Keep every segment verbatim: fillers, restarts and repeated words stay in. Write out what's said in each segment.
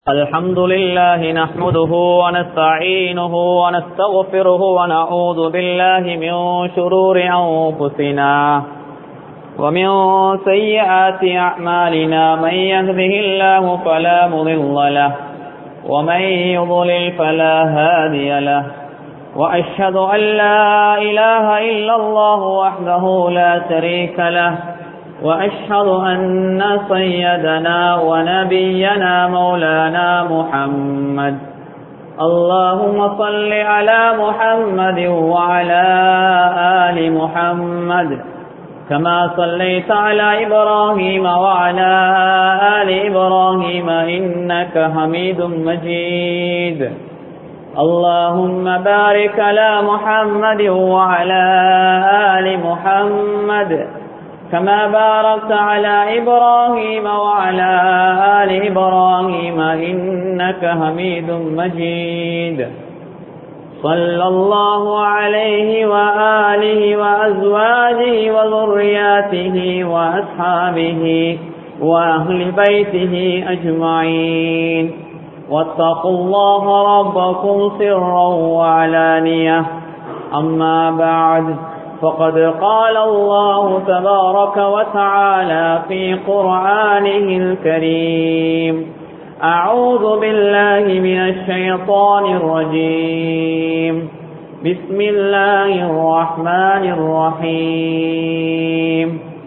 الحمد لله نحمده ونستعينه ونستغفره ونعوذ بالله من شرور أنفسنا ومن سيئات أعمالنا من يهده الله فلا مضل له ومن يضلل فلا هادي له وأشهد أن لا إله إلا الله وحده لا شريك له وأشهد أن سيدنا ونبينا مولانا محمد اللهم صل على محمد وعلى آل محمد كما صليت على إبراهيم وعلى آل إبراهيم إنك حميد مجيد اللهم بارك على محمد وعلى آل محمد كما باركت على إبراهيم وعلى آل إبراهيم إنك حميد مجيد صلى الله عليه وآله وأزواجه وذرياته وأصحابه وأهل بيته أجمعين واتقوا الله ربكم سرا وعلانية أما بعد فقد قال الله تبارك وتعالى في قرآنه الكريم أعوذ بالله من الشيطان الرجيم بسم الله الرحمن الرحيم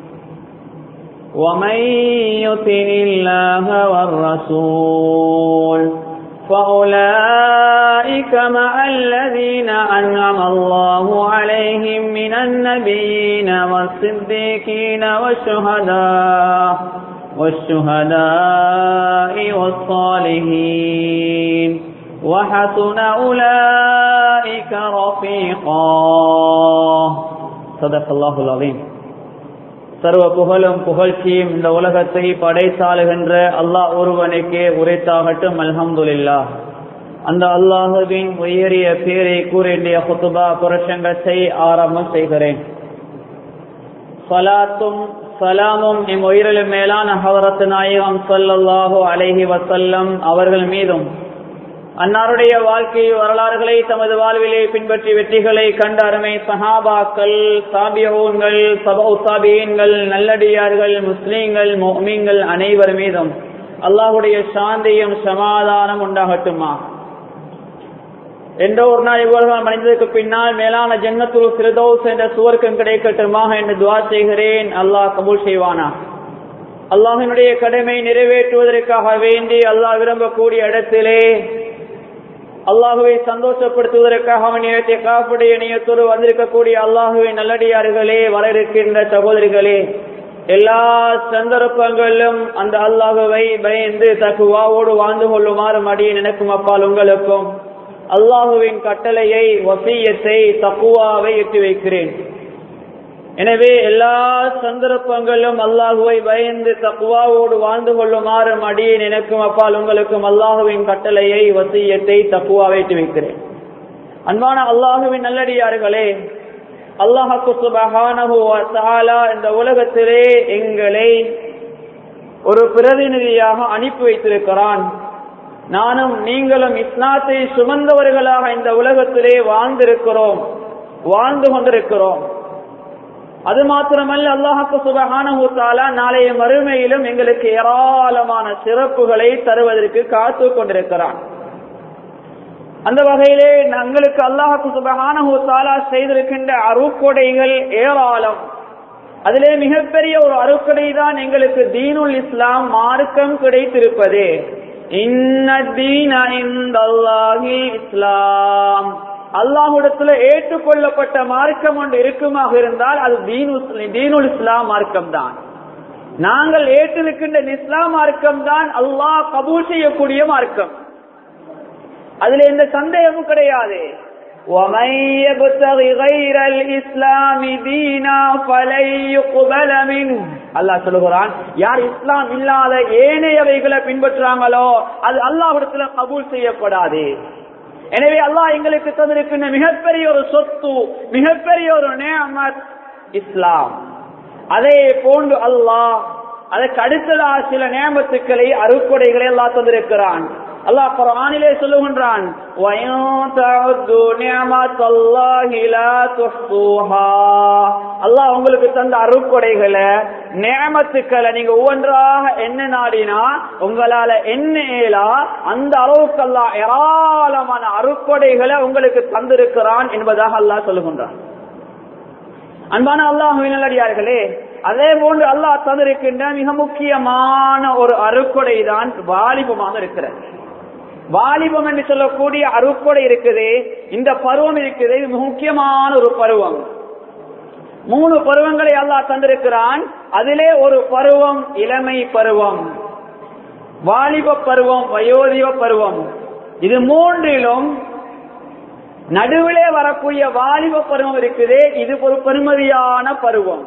ومن يطع الله والرسول فأولئك مع الذين أنعم الله عليهم من النبيين والصديقين والشهداء والشهداء والصالحين وحسن أولئك رفيقا صدق الله العظيم. சர்வ புகழும் புகழ்ச்சியும் இந்த உலகத்தை படைத்தாளுகின்ற அல்லாஹ் ஒருவனுக்கே உரைத்தாகட்டும். அல்ஹம்துலில்லாஹ். அந்த அல்லாஹுவின் உயரிய பேரை கூறிய குத்துபா பிரசங்கத்தை ஆரம்பம் செய்கிறேன். ஸலாத்தும் சலாமும் எம் உயிரிலும் மேலான ஹதரத் நாயகம் ஸல்லல்லாஹு அலைஹி வஸல்லம் அவர்கள் மீதும் அன்னாருடைய வாழ்க்கை வரலாறுகளை தமது வாழ்விலே பின்பற்றி வெற்றிகளை கண்ட அருமை சஹாபாக்கள், தாபிஊன்கள், தபூ தாபிஈன்கள், நல்லடியார்கள், முஸ்லீம்கள், முஃமின்கள் அனைவர் மீதும் அல்லாஹ்வுடைய சாந்தியும் சமாதானம் உண்டாகட்டுமா. என்ற ஒரு நாள் இவ்வளவு மனிதருக்கு பின்னால் மேலான ஜன்னத்துல் ஃபிர்தௌஸ் என்ற சுவர்க்கம் கிடைக்கட்டுமாக என்று துஆ செய்கிறேன். அல்லாஹ் கபூல் செய்வானா. அல்லாஹ்வினுடைய கடமை நிறைவேற்றுவதற்காக வேண்டி அல்லாஹ் விரும்பக்கூடிய இடத்திலே அல்லாஹுவை சந்தோஷப்படுத்துவதற்காக நியத்தை காப்புடைய நியத்தோடு வந்திருக்கக்கூடிய அல்லாஹுவின் நல்லடியார்களே, வர இருக்கின்ற சகோதரிகளே, எல்லா சந்தர்ப்பங்களிலும் அந்த அல்லாஹுவை பயந்து தக்குவாவோடு வாழ்ந்து கொள்ளுமாறு மடியை நினைக்கும் அப்பால் உங்களுக்கும் அல்லாஹுவின் கட்டளையை, வசியத்தை, தக்குவாவை எட்டி வைக்கிறேன். எனவே எல்லா சந்தர்ப்பங்களும் அல்லாஹுவை பயந்து தக்குவாவோடு வாழ்ந்து கொள்ளுமாறு மடியை நினைக்கும் அப்பால் உங்களுக்கும் அல்லாஹுவின் கட்டளையை, வசியத்தை, தக்குவாவை எட்டி வைக்கிறேன். அன்பான அல்லாஹுவின் நல்லடியார்களே, அல்லாஹ்வுக்கு சுப்ஹானஹு வ தஆலா இந்த உலகத்திலே எங்களை ஒரு பிரதிநிதியாக அனுப்பி வைத்திருக்கிறான். நானும் நீங்களும் இஸ்லாத்தை சுமந்தவர்களாக இந்த உலகத்திலே வாழ்ந்திருக்கிறோம், வாழ்ந்து கொண்டிருக்கிறோம். அது மாத்திரமல்ல, அல்லாஹ்வுக்கு சுப்ஹானஹு வ தஆலா நாளைய மறுமையிலும் எங்களுக்கு ஏராளமான சிறப்புகளை தருவதற்கு காத்து கொண்டிருக்கிறான். அந்த வகையிலே எங்களுக்கு அல்லாஹ்வுக்கு சுப்ஹானஹு வ தஆலா செய்திருக்கின்ற அருட்கொடைகள் ஏராளம். அதிலே மிகப்பெரிய ஒரு அருட்கொடை தான் எங்களுக்கு தீனுல் இஸ்லாம், மார்க்கம் கிடைத்திருப்பது. இன்ன தீன இன்தல்லாஹில் இஸ்லாம். அல்லாஹ்விடத்துல ஏற்றுக்கொள்ளப்பட்ட மார்க்கம் ஒன்று இருக்குமாக இருந்தால் அது தீனுல் இஸ்லாம் மார்க்கம் தான். நாங்கள் ஏற்றிருக்கின்ற இஸ்லாம் மார்க்கம் தான் அல்லாஹ் கபூல் செய்யக்கூடிய மார்க்கம். அதுல எந்த சந்தேகமும் கிடையாது. وَمَن يَبْتَغِ غَيْرَ الْإِسْلَامِ دِينًا فَلَن يُقْبَلَ مِنْهُ. அல்லாஹ் சொல்கிறான், யார் இஸ்லாம் இல்லாத ஏனையவைகளை பின்பற்றாங்களோ அது அல்லாஹ்விடத்துல கபூல் செய்யப்படாது. எனவே அல்லாஹ் எங்களுக்கு தந்திருக்கின்ற மிகப்பெரிய ஒரு சொத்து, மிகப்பெரிய ஒரு நிஅமத் இஸ்லாம். அதே போன்று அல்லாஹ் அதற்கு அடுத்ததாக சில நியமத்துக்களை அருட்கொடைகளை அல்லாஹ் தந்திருக்கிறான். அல்லாஹ் குர்ஆனிலே சொல்லுகின்றான், அல்லாஹ் உங்களுக்கு தந்த அருட்கொடைகளை நிஅமத்துக்களை நீங்க ஒவ்வொன்றாக என்ன நாடினா உங்களால என்ன இயலா அந்த அளவுக்கு அல்லாஹ் ஏராளமான அருட்கொடைகளை உங்களுக்கு தந்திருக்கிறான் என்பதாக அல்லாஹ் சொல்லுகின்றான். அன்பான அல்லாஹ்வின் நல்லடியார்களே, அதே போன்று அல்லாஹ் தந்திருக்கின்ற மிக முக்கியமான ஒரு அருட்கொடை தான் வாலிபமாக இருக்கிறது. வாலிபம் என்று சொல்லக்கூடிய அருட்கொடை இருக்குது. இந்த பருவம் இருக்குது, இது முக்கியமான ஒரு பருவம். மூணு பருவங்களை அல்லாஹ் தந்திருக்கிறான். அதிலே ஒரு பருவம் இளமை பருவம், வாலிப பருவம், வயோதிப பருவம். இது மூன்றிலும் நடுவிலே வரக்கூடிய வாலிப பருவம் இருக்குது. இது ஒரு பெருமதியான பருவம்.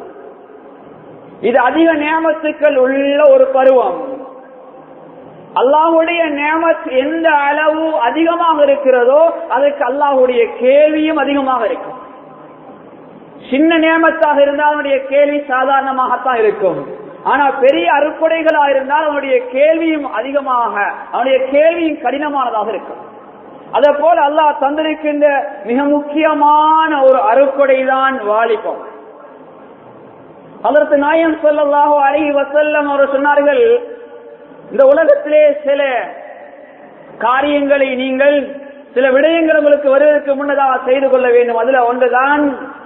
இது அதிக நியமத்துக்கள் உள்ள ஒரு பருவம். அல்லாஹ்வுடைய நியமத் எந்த அளவு அதிகமாக இருக்கிறதோ அதுக்கு அல்லாஹ்வுடைய கேள்வியும் அதிகமாக இருக்கும். சின்ன நியமத்தாக இருந்தால் அவனுடைய கேள்வி சாதாரணமாகத்தான் இருக்கும். ஆனா பெரிய அருட்கொடைகளா இருந்தால் அவனுடைய கேள்வியும் அதிகமாக, அவனுடைய கேள்வியும் கடினமானதாக இருக்கும். அதே போல அல்லாஹ் தந்திருக்கின்ற மிக முக்கியமான ஒரு அருட்கொடை தான் வாலிபம். ஹஜ்ரத் நாயகம் ஸல்லல்லாஹு அலைஹி வஸல்லம் அவர் சொன்னார்கள், இந்த உலகத்திலே சில காரியங்களை நீங்கள் சில விடயங்கள் உங்களுக்கு வருவதற்கு முன்னதாக செய்து கொள்ள வேண்டும். அதுல ஒன்றுதான்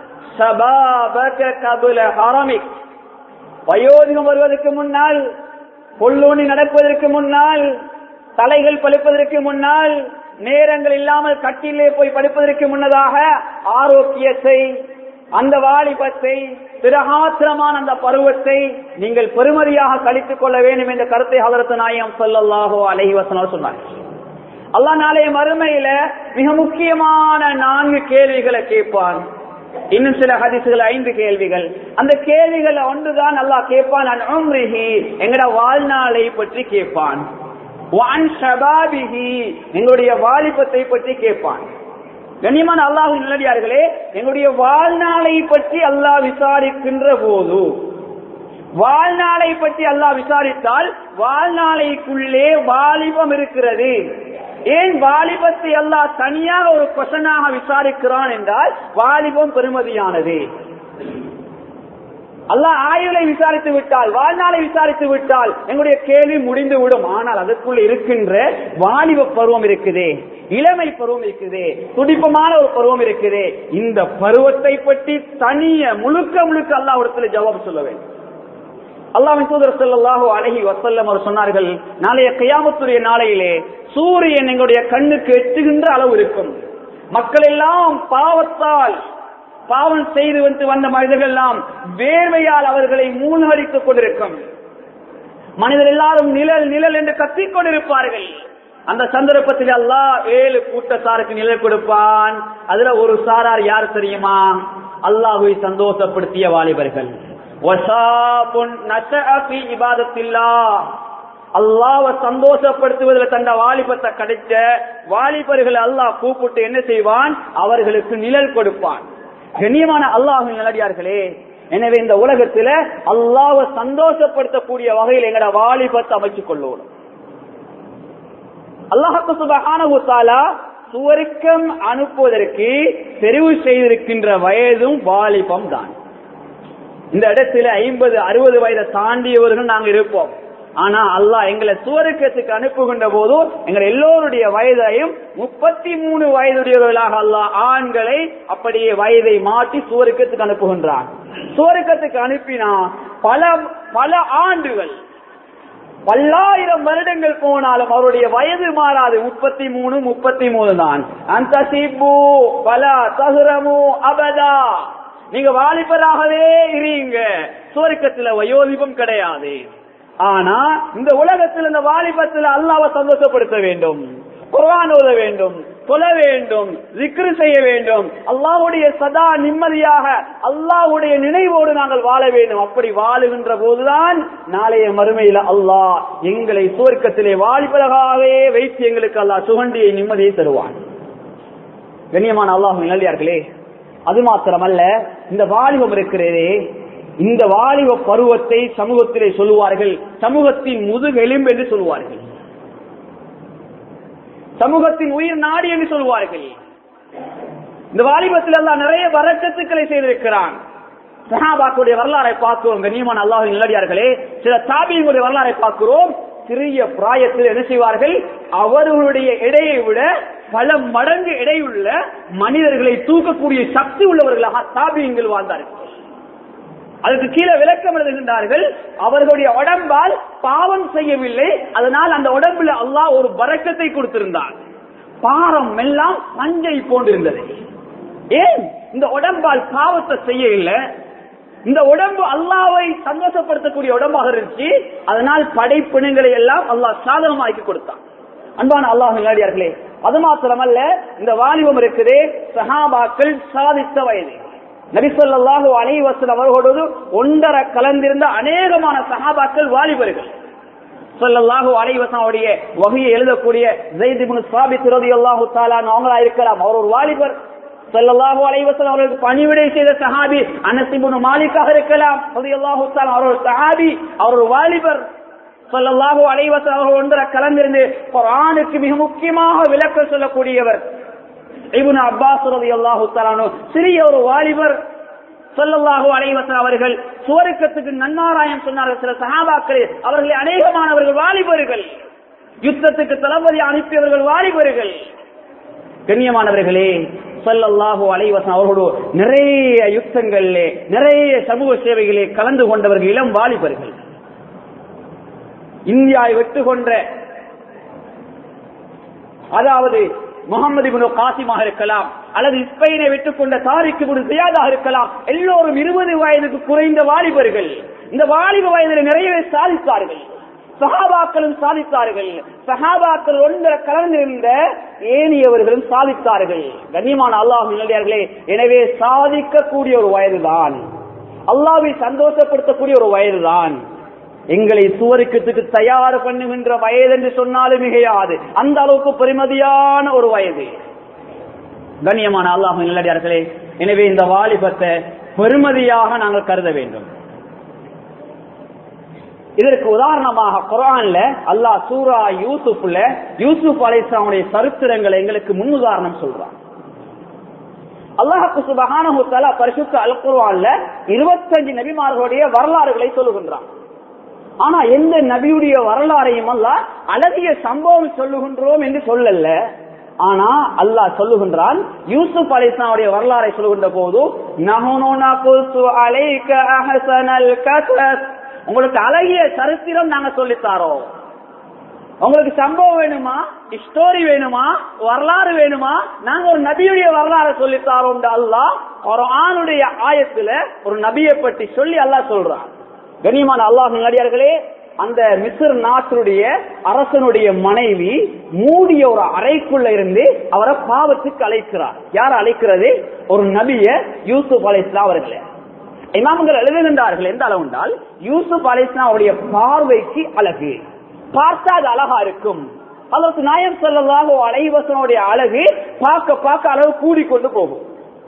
ஷபாபக கபுல ஹரமிக், வயோதிகம் வருவதற்கு முன்னால், பொல்லூனி நடப்பதற்கு முன்னால், தலைகள் பழுப்பதற்கு முன்னால், நேரங்கள் இல்லாமல் கட்டிலே போய் படுப்பதற்கு முன்னதாக ஆரோக்கியத்தை, அந்த வாலிபத்தை, பிரகாத்திரமான அந்த பருவத்தை நீங்கள் பெருமதியாக கழித்துக் கொள்ள வேண்டும் என்ற கருத்தை ஹஜ்ரத் நாயகம் ஸல்லல்லாஹு அலைஹி வஸல்லம் சொன்னார்கள். அல்லாஹ் நாளைய மறுமையில மிக முக்கியமான நான்கு கேள்விகளை கேட்பான். இன்னும் சில ஹதீஸ்கள் ஐந்து கேள்விகள். அந்த கேள்விகள் ஒன்றுதான் அல்லாஹ் கேட்பான், அன் உம்ரிஹி, எங்கட வாழ்நாளை பற்றி கேட்பான். வஅன் ஷபாபிஹி, எங்களுடைய வாலிபத்தை பற்றி கேட்பான். கண்ணியமான அல்லாஹ்வின் நல்லடியார்களே, எங்களுடைய வாழ்நாளை பற்றி அல்லாஹ் விசாரிக்கின்ற போது, வாழ்நாளை பற்றி அல்லாஹ் விசாரித்தால் வாழ்நாளைக்குள்ளே வாலிபம் இருக்கிறது. ஏன் வாலிபத்தை அல்லாஹ் தனியாக ஒரு கொஷனாக விசாரிக்கிறான் என்றால் வாலிபம் பெருமதியானது. அல்லாஹ் ஆயுளை விசாரித்து விட்டால், வாழ்நாளை விசாரித்து விட்டால் எங்களுடைய கேள்வி முடிந்து விடும். ஆனால் அதற்குள்ள இருக்கின்ற வாலிப பருவம் இருக்குது, இளமை பருவம் இருக்குது, துடிப்பமான ஒரு பருவம் இருக்குது. இந்த பருவத்தை பற்றி தனிய முழுக்க முழுக்க அல்லாஹ் இடத்துல ஜவாப் சொல்ல வேண்டும். அல்லாஹ்வின் தூதர் ஸல்லல்லாஹு அலைஹி வஸல்லம் அவர் சொன்னார்கள், நாளைய கியாமத்துடைய நாளையிலே சூரியன் எங்களுடைய கண்ணுக்கு எட்டுகின்ற அளவு இருக்கும். மக்கள் எல்லாம் பாவத்தால், பாவம் செய்து வந்து வந்த மனிதர்கள் எல்லாம் வேர்வையால் அவர்களை மூழ்கடித்துக் கொண்டிருக்கும். மனிதர் எல்லாரும் நிழல் நிழல் என்று கத்திக் கொண்டிருப்பார்கள். அந்த சந்தர்ப்பத்தில் அல்லாஹ் ஏழு கூட்டத்தாருக்கு நிழல் கொடுப்பான். அதுல ஒரு சாரார் யார் தெரியுமா? அல்லாஹ்வை சந்தோஷப்படுத்திய வாலிபர்கள். அல்லாஹ்வை சந்தோஷப்படுத்துவதில் தந்த வாலிபத்தை கிடைச்ச வாலிபர்கள் அல்லாஹ் கூப்பிட்டு என்ன செய்வான்? அவர்களுக்கு நிழல் கொடுப்பான். கண்ணியமான அல்லாஹ்வின் நல்லடியார்களே, எனவே இந்த உலகத்துல அல்லாஹ்வை சந்தோஷப்படுத்தக்கூடிய வகையில் எங்கட வாலிபத்தை அமைச்சுக் கொள்ளணும். அல்லாஹ் சுப்ஹானஹு வ தஆலா சுவர்க்கம் அனுப்புவதற்கு தெரிவு செய்திருக்கின்ற வயதும் வாலிபம் தான். இந்த இடத்துல ஐம்பது அறுபது வயதை தாண்டியவர்கள் நாங்கள் இருப்போம். ஆனா அல்லாஹ் எங்களை சுவர்க்கத்துக்கு அனுப்புகின்ற போது எங்கள் எல்லோருடைய வயதையும் முப்பத்தி மூணு வயதுடையவர்களாக அல்லாஹ் ஆண்களை அப்படியே வயதை மாற்றி சுவர்க்கத்துக்கு அனுப்புகின்றான். சுவர்க்கத்துக்கு அனுப்பினா பல பல ஆண்டுகள், பல்லாயிரம் வருடங்கள் போனாலும் அவருடைய வயது மாறாது. முப்பத்தி மூணு முப்பத்தி மூணு தான். அந்த சிபு பல தகுரமு அபதா, நீங்க வாலிபராகவே இருங்க. சுவர்க்கத்துல வயோதிபம் கிடையாது. ஆனா இந்த உலகத்தில் இந்த வாலிபத்தில் அல்லாஹ்வை சந்தோஷப்படுத்த வேண்டும், குர்ஆன் ஓத வேண்டும், தொழ வேண்டும், zikr செய்ய வேண்டும். அல்லாஹ்வுடைய சதா நிம்மதியாக அல்லாஹ்வுடைய நினைவோடு நாங்கள் வாழ வேண்டும். அப்படி வாழுகின்ற போதுதான் நாளைய மறுமையில அல்லாஹ் எங்களை சுவர்க்கத்திலே வாலிபராகவே வைத்து எங்களுக்கு அல்லாஹ் சுகண்டியை நிம்மதியை தருவான். கண்ணியமான அல்லாஹ்வின் நல்லடியார்களே, அது மாத்திரமல்ல, இந்த வாலிபம் இருக்கிறதே, இந்த வாலிப பருவத்தை சமூகத்திலே சொல்லுவார்கள் சமூகத்தின் முதுகெலும்பு என்று சொல்லுவார்கள். சமூகத்தின் உயிர் நாடி என்று சொல்வார்கள். இந்த வாலிபத்தில் எல்லாம் நிறைய வரக்கத்துக்களை செய்திருக்கிறான். சஹாபாக்களுடைய வரலாறை பார்க்கிறோம். கண்ணியமான அல்லாஹ்வின் நல்லடியார்களே, சில தாபியினுடைய வரலாறை பார்க்கிறோம். சிறிய பிராயத்தில் என்ன செய்வார்கள்? அவர்களுடைய எடையை விட பல மடங்கு எடையுள்ள மனிதர்களை தூக்கக்கூடிய சக்தி உள்ளவர்களாக தாபியங்கள் வாழ்ந்தார்கள். அதுக்கு கீழே விளக்கம் எழுதுகின்றார்கள். அவர்களுடைய உடம்பால் பாவம் செய்யவில்லை, அதனால் அந்த உடம்புல அல்லாஹ் ஒரு பரக்கத்தை கொடுத்திருந்தான். பாரம் எல்லாம் பஞ்சை போன்றிருந்தது. ஏன்? இந்த உடம்பால் பாவத்தை செய்ய இல்லை. இந்த உடம்பு அல்லாஹ்வை சந்தோஷப்படுத்தக்கூடிய உடம்பாக இருந்துச்சு. அதனால் படைப்பினங்களை எல்லாம் அல்லாஹ் சாதகமாக்கி கொடுத்தான். அன்பான அல்லாஹ் நல்லடியார்களே, அது மாத்திரமல்ல, இந்த வாலிபம் இருக்குதே, சஹாபாக்கள் சாதித்த வயது. நபி ஸல்லல்லாஹு அலைஹி வஸல்லம் அவர்களோடு ஒன்றரை கலந்திருந்த அநேகமான சஹாபாக்கள் வாலிபர்கள். ஸல்லல்லாஹு அலைஹி வஸல்லம் அவருடைய வஹியை எழுதக்கூடிய ஸைத் இப்னு ஸாபித் ரலியல்லாஹு தஆலா அவங்களா இருக்கலாம், அவர் ஒரு வாலிபர். ஸல்லல்லாஹு அலைஹி வஸல்லம் அவர்களுக்கு பணிவிடை செய்த சஹாபி அனஸ் இப்னு மாலிக்காக இருக்கலாம் ரலியல்லாஹு தஆலா, அவர் ஒரு சஹாபி, அவர் ஒரு வாலிபர். ஸல்லல்லாஹு அலைஹி வஸல்லம் அவர்கள் ஒன்றரை கலந்திருந்து குர்ஆனுக்கு மிக முக்கியமாக விளக்கம் சொல்லக்கூடியவர் இப்னு அப்பாஸ் ரலியல்லாஹு தஆலா, சிறிய ஒரு வாலிபர். ஸல்லல்லாஹு அலைஹி வஸல்லம் அவர்கள் சுவர்க்கத்துக்கு நன்மாராயம் சொன்னார்கள். சில சஹாபாக்கள் அவர்களை அநேகமானவர்கள் வாலிபர்கள், யுத்தத்துக்கு தளபதி அனுப்பியவர்கள் வாலிபர்கள். கண்ணியமானவர்களே, ஸல்லல்லாஹு அலைஹி வஸல்லம் அவர்களோடு நிறைய யுத்தங்களிலே நிறைய சமூக சேவைகளே கலந்து கொண்டவர்கள் இளம் வாலிபர்கள். இந்தியாவை வெட்டு கொன்ற, அதாவது முகமது இப்னு காசிமாக இருக்கலாம், அல்லது ஸ்பெயினை விட்டுக் கொண்ட தாரிக் இப்னு ஜியாதாக இருக்கலாம், எல்லோரும் இருபது வயதுக்கு குறைந்த வாலிபர்கள். இந்த வாலிப வயதில் நிறையவே சாதித்தார்கள். சஹாபாக்களும் சாதித்தார்கள். சஹாபாக்கள் ஒன்றரை கலந்திருந்த ஏனையவர்களும் சாதித்தார்கள். கண்ணியமான அல்லாஹ்வின் நல்லடியார்களே, எனவே சாதிக்கக்கூடிய ஒரு வயதுதான், அல்லாஹ்வை சந்தோஷப்படுத்தக்கூடிய ஒரு வயதுதான். எங்களை சுவர்க்கத்துக்கு தயார் பண்ணுகின்ற வயது என்று சொன்னாலும் மிகையாது, அந்த அளவுக்கு பெருமதியான ஒரு வயது. கண்ணியமான அல்லாஹ்வின் நல்லடியார்களே, எனவே இந்த வாலிபத்தை பெருமதியாக நாங்கள் கருத வேண்டும். இதற்கு உதாரணமாக குர்ஆன்ல அல்லாஹ் சூரா யூசுப்ல யூசுப் அலைஹிஸ்ஸலாமுடைய சரித்திரங்களை எங்களுக்கு முன் உதாரணம் சொல்றான். அல்லாஹ் சுப்ஹானஹு வ தஆலா பரிசுத்த அல் குர்ஆன்ல இருபத்தஞ்சு நபிமார்களுடைய வரலாறுகளை சொல்லுகின்றான். ஆனா எந்த நபியுடைய வரலாறையும் அல்லாஹ் அழகிய சம்பவம் சொல்லுகின்றோம் என்று சொல்லல. ஆனா அல்லாஹ் சொல்லுகின்றான், யூசுப் அலைஹிஸ்ஸலாமுடைய வரலாறை சொல்லுகின்ற போது நஹ்னு நகுஸு அலைக அஹ்ஸனல் கஸஸ், உங்களுக்கு அழகிய சரித்திரம் நாங்க சொல்லித்தாரோம். உங்களுக்கு சம்பவம் வேணுமா, ஸ்டோரி வேணுமா, வரலாறு வேணுமா, நாங்க ஒரு நபியுடைய வரலாறு சொல்லித்தாரோம். அல்லாஹ் குர்ஆனுடைய ஆயத்துல ஒரு நபியை பற்றி சொல்லி அல்லாஹ் சொல்றான். கண்ணியமான அல்லாஹ்வின் நல்லடியார்களே, அந்த மிஸ்ர் நாட்டுடைய அரசனுடைய மனைவி மூடிய ஒரு அறைக்குள்ள இருந்து அவரை பாவத்துக்கு அழைக்கிறார். யார் அழைக்கிறது? ஒரு நபிய யூசுப் அலைஹிஸ்ஸலாம் அவர்களே. இமாம்கள் எழுதுகின்றார்கள் எந்த அளவு என்றால், யூசுப் அலைஹிஸ்ஸலாம் அவருடைய பார்வைக்கு அழகு, பார்த்தா அது அழகா இருக்கும். அதற்கு நாயகம் ஸல்லல்லாஹு அலைஹி வஸல்லம் அழகு பார்க்க பார்க்க அளவு கூடிக்கொண்டு போகும்.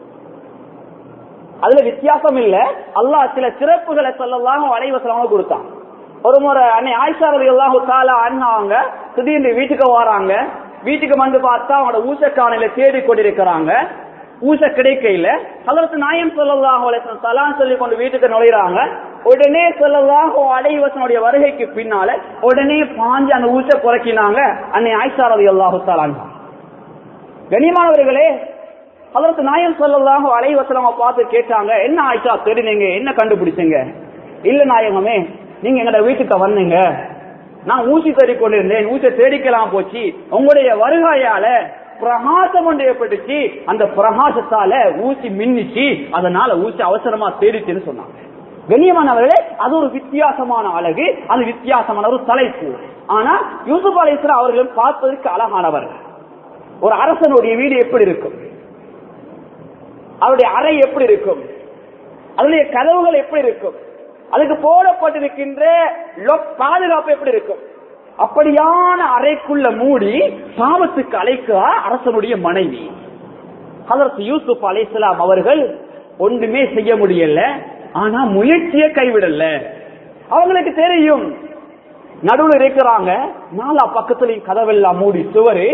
அதுல வித்தியாசம் இல்ல. அல்லாஹ் சில சிறப்புகளை ஸல்லல்லாஹு அலைஹி வஸல்லம் கொடுத்தான். ஒரு முறை அன்னை ஆயிஷா ரலியல்லாஹு தஆலா அன்ஹாங்க திடீர்னு வீட்டுக்கு வராங்க. வீட்டுக்கு வந்து பார்த்தா அவங்களோட ஊசக்கானையில தேடி கொண்டிருக்கிறாங்க. ஊச கிடைக்கையில ஹஜ்ரத் நாயகம் ஸல்லல்லாஹு அலைஹி வஸல்லம் சலாம் சொல்லி கொண்டு வீட்டுக்கு நுழைறாங்க. உடனே ஸல்லல்லாஹு அலைஹி வஸல்லம் வருகைக்கு பின்னால உடனே பாஞ்சு அந்த ஊச குறைக்கினாங்க அன்னை ஆயிஷா ரலியல்லாஹு தஆலா அன்ஹா. கண்ணியமானவர்களே, ஹஜ்ரத் நாயகம் ஸல்லல்லாஹு அலைஹி வஸல்லம் பார்த்து கேட்டாங்க, என்ன ஆயிஷா தேடினீங்க, என்ன கண்டுபிடிச்சீங்க? இல்ல நாயகமே, நீங்க எங்கட வீட்டுக்கு வந்தீங்க, நான் ஊசி தேடி கொண்டிருந்தேன், ஊசை தேடிக்கலாம் போச்சு, உங்களுடைய வருகையால பிரகாசம் ஒன்று ஏற்பட்டுச்சு, அந்த பிரகாசத்தால ஊசி மின்னிச்சு, அதனால ஊசி அவசரமா தேடிச்சுன்னு சொன்னாங்க. கண்ணியமானவர்களே, அது ஒரு வித்தியாசமான அழகு, அது வித்தியாசமான ஒரு தலைப்பு. ஆனா யூசுப் அலைஹிஸ்ஸலாம் அவர்களும் பார்ப்பதற்கு அழகானவர்கள். ஒரு அரசனுடைய வீடு எப்படி இருக்கும், அவருடைய அறை எப்படி இருக்கும், அதனுடைய கதவுகள் எப்படி இருக்கும், அதுக்கு போடப்பட்டிருக்கின்ற பாதுகாப்பு எப்படி இருக்கும், அப்படியான அறைக்குள்ள மூடி பாவத்துக்கு அழைக்கிறார் அரசனுடைய மனைவி. ஹஜ்ரத் யூசுப் அலைஹிஸ்ஸலாம் அவர்கள் ஒன்றுமே செய்ய முடியல. ஆனா முயற்சியை கைவிடல. அவங்களுக்கு தெரியும் நடுவில் இருக்கிறாங்க, நாலா பக்கத்துலயும் கதவெல்லாம் மூடி சுவரு,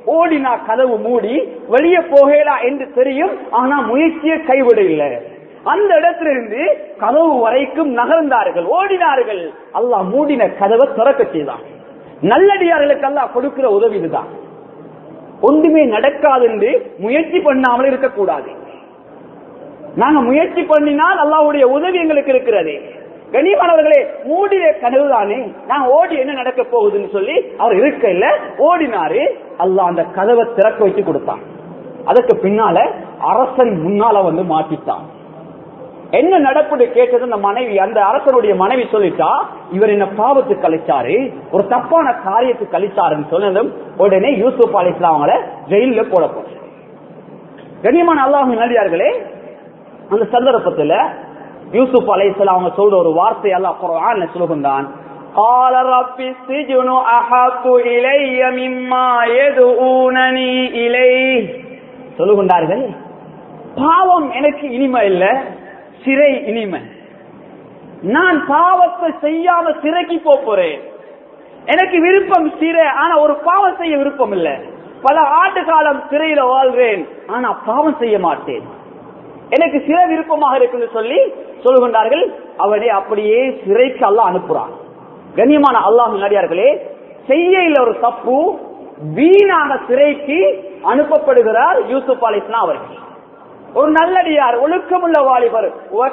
ஓடினா கதவு மூடி வெளியே போகலாம் என்று தெரியும். ஆனா முயற்சியை கைவிட இல்லை. அந்த இடத்திலிருந்து கதவு வரைக்கும் நகர்ந்தார்கள், ஓடினார்கள். அல்லாஹ் மூடின கதவை திறக்க செய்தான். நல்லடியார்களுக்கு அல்லாஹ் கொடுக்கிற உதவி இதுதான். ஒன்றுமே நடக்காது என்று முயற்சி பண்ணாமல் இருக்கக்கூடாது. நாங்க முயற்சி பண்ணினால் அல்லாஹ்வுடைய உதவி எங்களுக்கு இருக்கிறது. கனிமானவர்களே, மூடிய கனவுதானே, நான் ஓடி என்ன நடக்க போகுதுன்னு சொல்லி அவர் இருக்க இல்ல, ஓடினாரு. அல்லாஹ் அந்த கதவை திறக்க வச்சு கொடுத்தான். அதுக்கு பின்னால அரசன் முன்னால வந்து மாட்டிட்டான். என்ன நடப்புன்னு கேட்டது அந்த மனைவி, அந்த அரசனுடைய மனைவி சொல்லிட்டா, இவர் என்ன பாவத்துக்கு கழிச்சாரு, ஒரு தப்பான காரியத்துக்கு கழிச்சாருன்னு சொன்னதும் உடனே யூசுப் அலைஹிஸ்ஸலாம் அவங்கள ஜெயில போட போச்சு. கண்ணியமான அல்லாஹ்வின் நல்லடியார்களே, அந்த சந்தர்ப்பத்துல யூசுப் அலைஹிஸ்ஸலாம் அவங்க சொல்ற ஒரு வார்த்தை அல்லாஹ் குர்ஆன்ல சொல்லுகிறான். قال رب السجن احب الي مما يدعونني اليه. சொல்லுகிறார்கள், பாவம் எனக்கு இனிமை இல்ல, சிறை இனிமை. நான் பாவத்தை செய்யாம சிறைக்கு போறேன். எனக்கு விருப்பம் சிறை, ஆனா ஒரு பாவம் செய்ய விருப்பம் இல்ல. பல ஆண்டு காலம் சிறையில வாழ்றேன், ஆனா பாவம் செய்ய மாட்டேன். எனக்கு சிறை விருப்பமாக இருக்குன்னு சொல்லி சொல்லுகின்றார்கள். அவனை அப்படியே சிறைக்கு அல்லாஹ் அனுப்புறான். கண்ணியமான அல்லாஹ்வின் நல்லடியார்களே, செய்ய இல்ல ஒரு தப்பு, வீணாக சிறைக்கு அனுப்பப்படுகிறார் யூசுப் அலைஹிஸ்ஸலாம் அவர்கள். ஒரு நல்லடியார், ஒழுக்கமுள்ள வாலிபர்.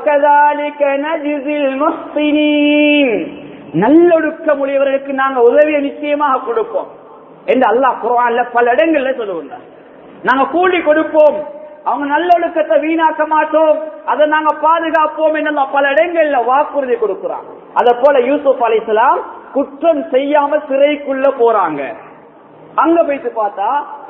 நல்லொழுக்கம் உடையவர்களுக்கு நாங்க உதவியை நிச்சயமாக கொடுப்போம் என்று அல்லாஹ் குர்ஆன்ல பல இடங்கள்ல சொல்லுகின்றார். நாங்க கூலி கொடுப்போம், அவங்க நல்லொழுக்கத்தை வீணாக்க மாட்டோம், அதை நாங்க பாதுகாப்போம் என்று பல இடங்கள்ல வாக்குறுதி கொடுக்கிறாங்க. அத போல யூசுப் அலைஹிஸ்ஸலாம் குற்றம் செய்யாம சிறைக்குள்ள போறாங்க. அங்க போயிட்டு பார்த்தா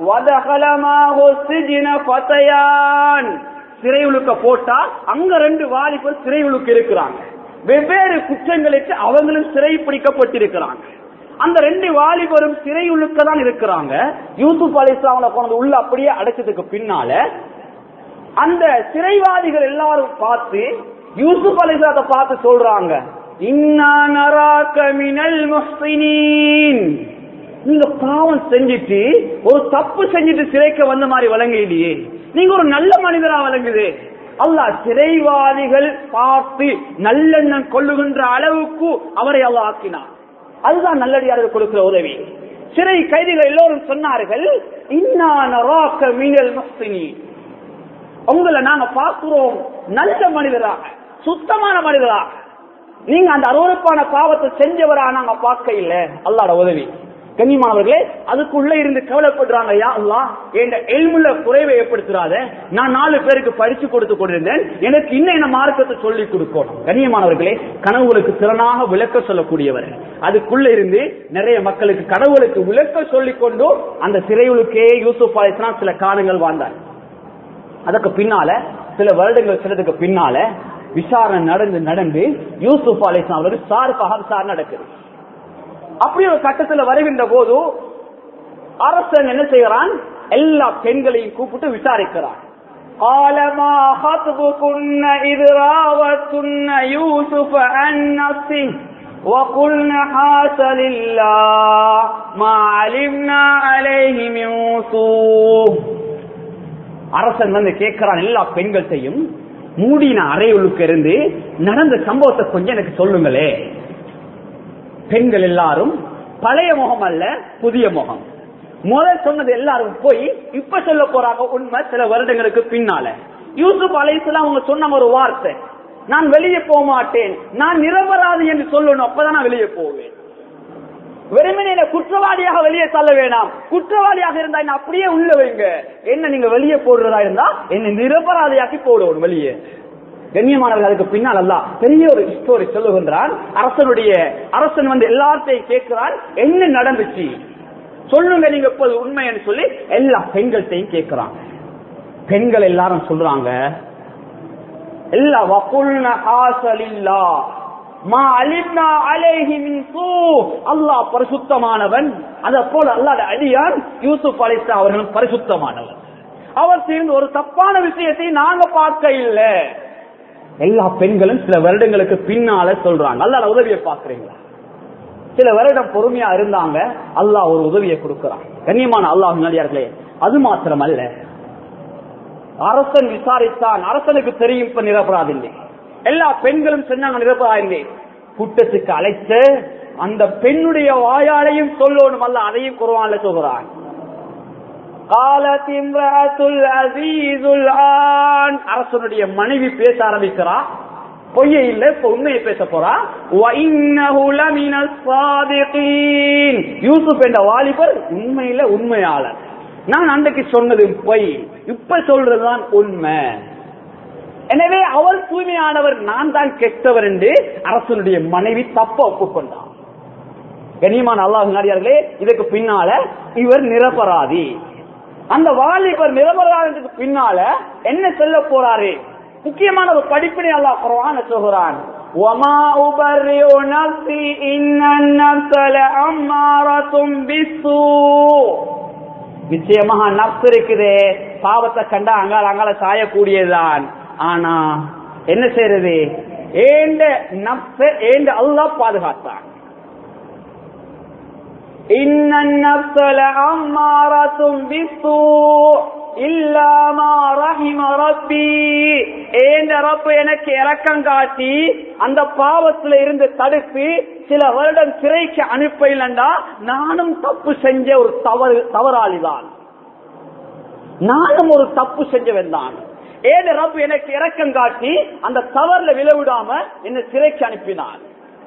சிறை உழுக்க போட்டா அங்க ரெண்டு வாலிபர் சிறை உழுக்க இருக்கிறாங்க. வெவ்வேறு குற்றங்களுக்கு அவங்களும் சிறை பிடிக்கப்பட்டிருக்கிறாங்க. அந்த ரெண்டு வாலிபரும் சிறை உழுக்க தான் இருக்கிறாங்க. யூசுப் அலைஹிஸ்ஸலாம் கொண்டு உள்ள அப்படியே அடைச்சதுக்கு பின்னால அந்த சிறைவாதிகள் எல்லாரும் பார்த்து யூசுப் அலைஹிஸ்ஸலாத்தை பார்த்து சொல்றாங்க, இன்னா நராக மினல் முஹ்ஸினீன். நீங்க பாவம் செஞ்சிட்டு ஒரு தப்பு செஞ்சிட்டு சிறைக்கு வந்த மாதிரி வழங்கலையே, நீங்க ஒரு நல்ல மனிதரா வழங்குது. அல்லாஹ் சிறைவாதிகள் பார்த்து நல்லெண்ணம் கொள்ளுகின்ற அளவுக்கு அவரை அல்லாஹ் ஆக்கினார். அதுதான் நல்லடியார்கள் கொடுக்கிற உதவி. சிறை கைதிகள் எல்லோரும் சொன்னார்கள், இன்னா நராக மினல் முஹ்ஸினீன். உங்களை நாங்க பார்க்கிறோம் நல்ல மனிதராக, சுத்தமான மனிதராக. நீங்க அந்த அருவருப்பான பாவத்தை செஞ்சவரா நாங்க பார்க்க இல்ல. அல்லாஹ்வுடைய உதவி. கண்ணியமானவர்களே, அதுக்குள்ள இருந்து கவலைப்படுறாங்க, யா அல்லாஹ் என்ற இல்முல குறைவை ஏற்படுத்துறாத. நான் நாலு பேருக்கு பரிசு கொடுத்து கொண்டிருந்தேன், எனக்கு இன்னும் என்ன மார்க்கத்தை சொல்லி கொடுக்கணும். கண்ணியமானவர்களே, கனவுகளுக்கு திறனாக விளக்க சொல்லக்கூடியவர். அதுக்குள்ள இருந்து நிறைய மக்களுக்கு கனவுகளுக்கு விளக்க சொல்லிக் கொண்டு அந்த சிறையுளுக்கே யூசுப் அலைஹிஸ்ஸலாம் சில காலங்கள் வாழ்ந்தார். அதுக்கு பின்னால சில வருடங்கள் சிலதுக்கு பின்னால விசாரணை நடந்து நடந்து யூசுப் அலைஹிஸ்ஸலாம் அவர்கள் சார்பாக விசாரணை நடக்குது. அப்படி ஒரு கட்டத்தில் வருகின்ற போது அரசன் என்ன செய்யறான், எல்லா பெண்களையும் கூப்பிட்டு விசாரிக்கிறான். அரசன் வந்து கேட்கிறான் எல்லா பெண்கள்கிட்டையும், மூடின அறையுள்ளுக்கு இருந்து நடந்த சம்பவத்தை கொஞ்சம் எனக்கு சொல்லுங்களே. பெண்கள் எல்லாரும் பழைய முகம் அல்ல, புதிய முகம். முதல் சொன்னது எல்லாரும் போய் இப்ப சொல்ல போறாங்க உண்மை சில வருடங்களுக்கு பின்னால. யூசுப் அலைஹிஸ்ஸலாம் அவங்க சொன்ன ஒரு வார்த்தை, நான் வெளியே போக மாட்டேன், நான் நிரபராதி என்று சொல்லணும், அப்பதான் நான் வெளியே போவேன். வெறுமனே குற்றவாளியாக வெளியே தள்ள வேணாம், குற்றவாளியாக இருந்தா என்ன அப்படியே உள்ள வைங்க, என்ன நீங்க வெளியே போடுறதா இருந்தா என்ன நிரபராதியாக்கி போடுவோம் வெளியே. கண்ணியமானவர்கள், அதுக்கு பின்னால் அல்லாஹ் பெரிய ஒரு ஸ்டோரி சொல்லுகின்றான். அரசனுடைய அரசன் வந்து எல்லாத்தையும் கேட்கிறான், என்ன நடந்துச்சு சொல்லுங்க நீங்க இப்போது உண்மைன்னு சொல்லி எல்லா பெண்கள்கிட்டையும் கேட்கிறாங்க. பெண்கள் எல்லாரும் சொல்றாங்க, எல்லா வகுல்ன ஹாஸலில்லா மா அலிம்னா அலைஹி மின் சூ. அல்லாஹ் பரிசுத்தமானவன், அத போல அல்லாஹ்வுடைய அடியான் யூசுப் அலைஹிஸ்ஸலாம் அவர்களும் பரிசுத்தமானவன். அவர் சேர்ந்து ஒரு தப்பான விஷயத்தை நாங்க பார்க்க இல்ல. எல்லா பெண்களும் சில வருடங்களுக்கு பின்னால சொல்றாங்க, அல்லாஹ் உதவியை பாக்குறீங்களா? சில வருடம் பொறுமையா இருந்தாங்க, அல்லாஹ் ஒரு உதவியை கொடுக்கிறான். கண்ணியமான அல்லாஹ் நல்லடியார்களே, அது மாத்திரமல்ல, அரசன் விசாரித்தான். அரசனுக்கு தெரியும் இப்ப நிரபராதில்லை. எல்லா பெண்களும் சொன்னாங்க நிரபராதில்லை. கூட்டத்துக்கு அழைத்து அந்த பெண்ணுடைய வாயாலையும் சொல்லணும் அல்ல, அதையும் குர்ஆன்ல சொல்கிறான். அரசனுடைய மனைவி பேச ஆரம்பிக்கிறா. பொய்யே இல்ல, இப்ப உண்மையை பேச போறா. யூசுப் என்ற வாலிபர் உண்மையில உண்மையாளர். நான் அன்றைக்கு சொன்னது பொய், இப்ப சொல்றதுதான் உண்மை. எனவே அவர் தூய்மையானவர், நான் தான் கெட்டவர் என்று அரசனுடைய மனைவி தப்ப ஒப்புக்கொண்டார். கண்ணியமான அல்லாஹ் நல்லடியார்களே, இதுக்கு பின்னால இவர் நிரபராதி. அந்த வாலிபர் நிரபராதிக்கு பின்னால என்ன சொல்ல போறாரு? முக்கியமான ஒரு படிப்பினை அல்லாஹ் குர்ஆன்ல சொல்கிறான். வமா உபர்ரிஉ நஃப்ஸி இன்னன் நஃப்ஸ லஅம்மாரத்தும் பிஸ்ஸூ. நிச்சயமாக நஃப்ஸ் இருக்குதே, பாவத்தை கண்டா அங்கால அங்கால சாயக்கூடியதுதான். ஆனா என்ன செய்யறது? ஏண்ட நஃப்ஸ ஏண்ட அல்லாஹ் பாதுகாத்தான். இன்னன் நஃப்ஸ லஅம்மாரத்தும் பிஸ்ஸூ இல்லா மா ரஹிம ரப்பி. ஏண்ட ரப்பு எனக்கு இரக்கம் காட்டி அந்த பாவத்துல இருந்து தடுத்து சில வருடம் சிறைக்கு அனுப்பலண்டா நானும் தப்பு செஞ்ச ஒரு தவறு தவறாளிதான், நானும் ஒரு தப்பு செஞ்சவன் தான். ஏண்ட ரப்பு எனக்கு இரக்கம் காட்டி அந்த தவறுல விளைவிடாம என்ன சிறைக்கு அனுப்பினான்.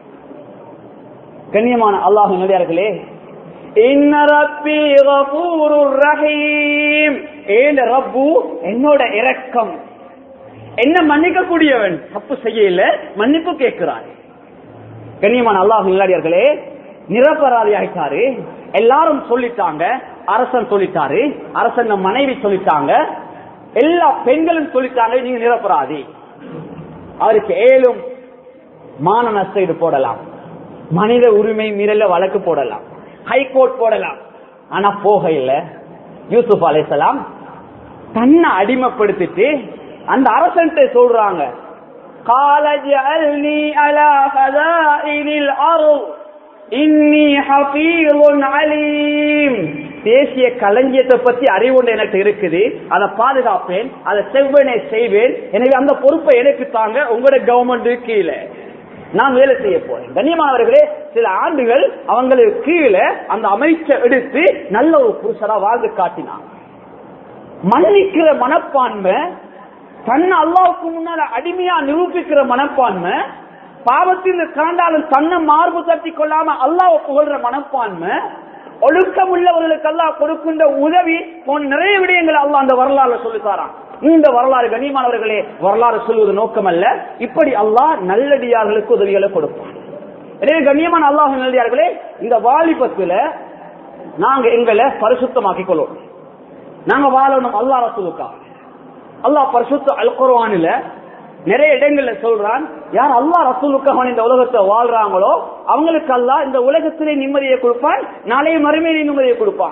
கண்ணியமான அல்லாஹ் நல்லடியார்களே, இன்ன ரப்பி கஃபூருர் ரஹீம். ஏண்ட ரப்பு என்னோட இரக்கம், என்ன மன்னிக்க கூடியவன், தப்பு செய்யல மன்னிப்பு கேட்கிறார். கண்ணியமான அல்லாஹ் நல்லடியார்களே, நிரபராதி ஆயிட்டாரு. எல்லாரும் சொல்லிட்டாங்க, அரசன் சொல்லிட்டாரு, அரசன் மனைவி சொல்லிட்டாங்க, எல்லா பெண்களும் சொல்லிட்டாங்க நீங்க நிரபராதி. அவருக்கு ஏழும் மான நஷ்ட போடலாம், மனித உரிமை மீறல வழக்கு போடலாம், ஹைகோர்ட் போடலாம். ஆனா போக இல்ல. யூசுப் அலைஹிஸ்ஸலாம் தன்னை அடிமைப்படுத்திட்டு அந்த அரசன் சொல்றாங்க, قال اجعلني على خزائن الارض اني حفيظ عليم. தேசிய களஞ்சியத்தை பத்தி அறிவு எனக்கு இருக்குது, அதை பாதுகாப்பேன், அதை செவ்வனே செய்வேன். எனவே அந்த பொறுப்பை எனக்கு தாங்க, உங்களுடைய கவர்மெண்ட் கீழே நான் வேலை செய்ய போறேன். கண்ணியமானவர்களே, சில ஆண்டுகள் அவங்களுக்கு கீழே அந்த அமைச்சர் எடுத்து நல்ல ஒரு புருஷரா வாழ்ந்து காட்டினான். மன்னிக்கிற மனப்பான்மை, தன்னை அல்லாஹ்வுக்கு முன்னால அடிமையா நிரூபிக்கிற மனப்பான்மை, பாவத்தில் காண்டாலும் தன்னை மார்பு தட்டி கொள்ளாம அல்லாஹ்வை புகழ்ற மனப்பான்மை, ஒழுக்கம் உள்ளவர்களுக்கு அல்லாஹ் கொடுக்கின்ற உதவி போன்ற நிறைய விடயங்களை அல்லாஹ் அந்த வரலாறு சொல்லித்தாரான். இந்த வரலாறு கண்ணியமானவர்களே, வரலாறு சொல்வது நோக்கம் அல்ல, இப்படி அல்லாஹ் நல்லடியார்களுக்கு உதவிகளை கொடுப்பான். எனவே கண்ணியமான அல்லாஹ் நல்லடியார்களே, இந்த வாலிபத்துல நாங்க எங்களை பரிசுத்தமாக்கிக் கொள்வோம். நாங்க வாழணும் அல்லாஹ் ரசூலுக்காக. அல்லாஹ் பரிசுத்த அல் குர்ஆனில நிறைய இடங்கள்ல சொல்றான், யார் அல்லாஹ் ரசூலுக்காக இந்த உலகத்தை வாழ்றாங்களோ அவங்களுக்கு அல்லாஹ் இந்த உலகத்திலே நிம்மதியை கொடுப்பான், நாளைய மறுமையிலே நிம்மதியை கொடுப்பான்.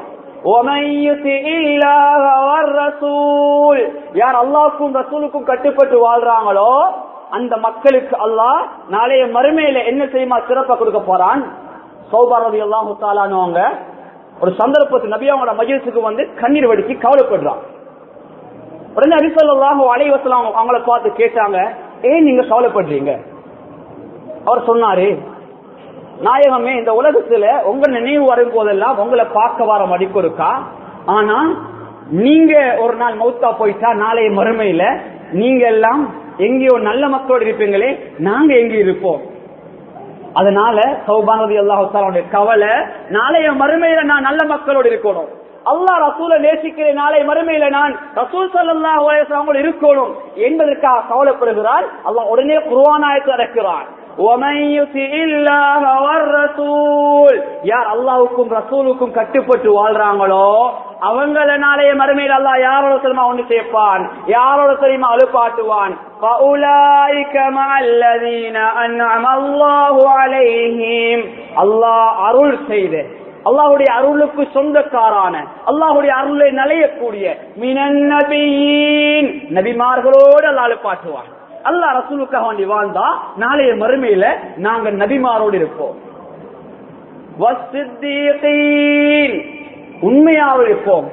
யார் அல்லாஹ்வுக்கும் ரசூலுக்கும் கட்டுப்பட்டு வாழ்றாங்களோ அந்த மக்களுக்கு அல்லாஹ் நாளைய மறுமையில என்ன செய்யுமா சிறப்பா கொடுக்க போறான். சௌபா ரலியல்லாஹு தஆலானவங்க ஒரு சந்தர்ப்பத்தில் நபி அவங்களோட மஜ்லிஸுக்கு வந்து கண்ணீர் வடிச்சு கவலைப்படுறாங்க. உடனே நபி ஸல்லல்லாஹு அலைஹி வஸல்லம் அவங்கள பார்த்து கேட்டாங்க, ஏன் நீங்க கவலைப்படுறீங்க? அவர் சொன்னாரு, நாயகமே, இந்த உலகத்துல உங்க நினைவு வரும் போதெல்லாம் உங்களை பார்க்க வர மதிப்பு இருக்கா, ஆனா நீங்க ஒரு நாள் மௌத்தா போயிட்டா நாளைய மறுமையில நீங்க எல்லாம் எங்கேயோ நல்ல மக்களோடு இருப்பீங்களே, நாங்க எங்க இருப்போம். அதனால சௌபான் ரலியல்லாஹு தஆலாவுடைய கவலை, நாளைய மறுமையில நான் நல்ல மக்களோடு இருக்கணும், அல்லாஹ் ரசூலை நேசிக்கிற நாளை மறுமையில நான் ரசூல் ஸல்லல்லாஹு அலைஹி வஸல்லம் இருக்கணும் என்பதற்காக கவலைப்படுகிறார். அல்லாஹ் உடனே குர்ஆன் ஆயத்தை இறக்குறான், وَمَن يُطِعِ اللَّهَ وَالرَّسُولَ. யார் அல்லாஹ்வுக்கும் ரசூலுக்கும் கட்டுப்பட்டு வாழ்றாங்களோ அவங்கள நாளைய மறுமையில் அல்லாஹ் யாரோட தெரியுமா ஒன்று சேர்ப்பான், யாரோட தெரியுமா அழுப்பாட்டுவான். فَأُولَٰئِكَ مَعَ الَّذِينَ أَنْعَمَ اللَّهُ عَلَيْهِمْ. அல்லாஹ் அருள் செய்த, அல்லாஹ்வுடைய அருளுக்கு சொந்தக்காரான, அல்லாஹ்வுடைய அருளை நலையக்கூடிய மினன் நபியீன், நபிமார்களோடு அல்லாஹ் அழுப்பாட்டுவான். அல்லாஹ் ரசூலுக்காக வேண்டி வாழ்ந்தா நாளைய மறுமையில நாங்க நபிமாரோடு இருப்போம். வஸ்ஸித்தீகீன், உண்மையாக இருப்போம்.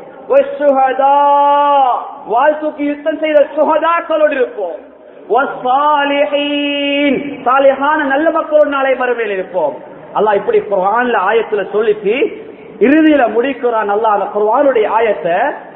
வாழ்த்துக்கு யுத்தம் செய்த சுஹதாக்களோடு இருப்போம். நல்ல மக்களோடு நாளை மறுமையில் இருப்போம். அல்லாஹ் இப்படி குர்ஆன்ல ஆயத்துல சொல்லிட்டு இறுதியில முடிக்கிறான். அல்லாஹ் அந்த குர்ஆனுடைய ஆயத்தை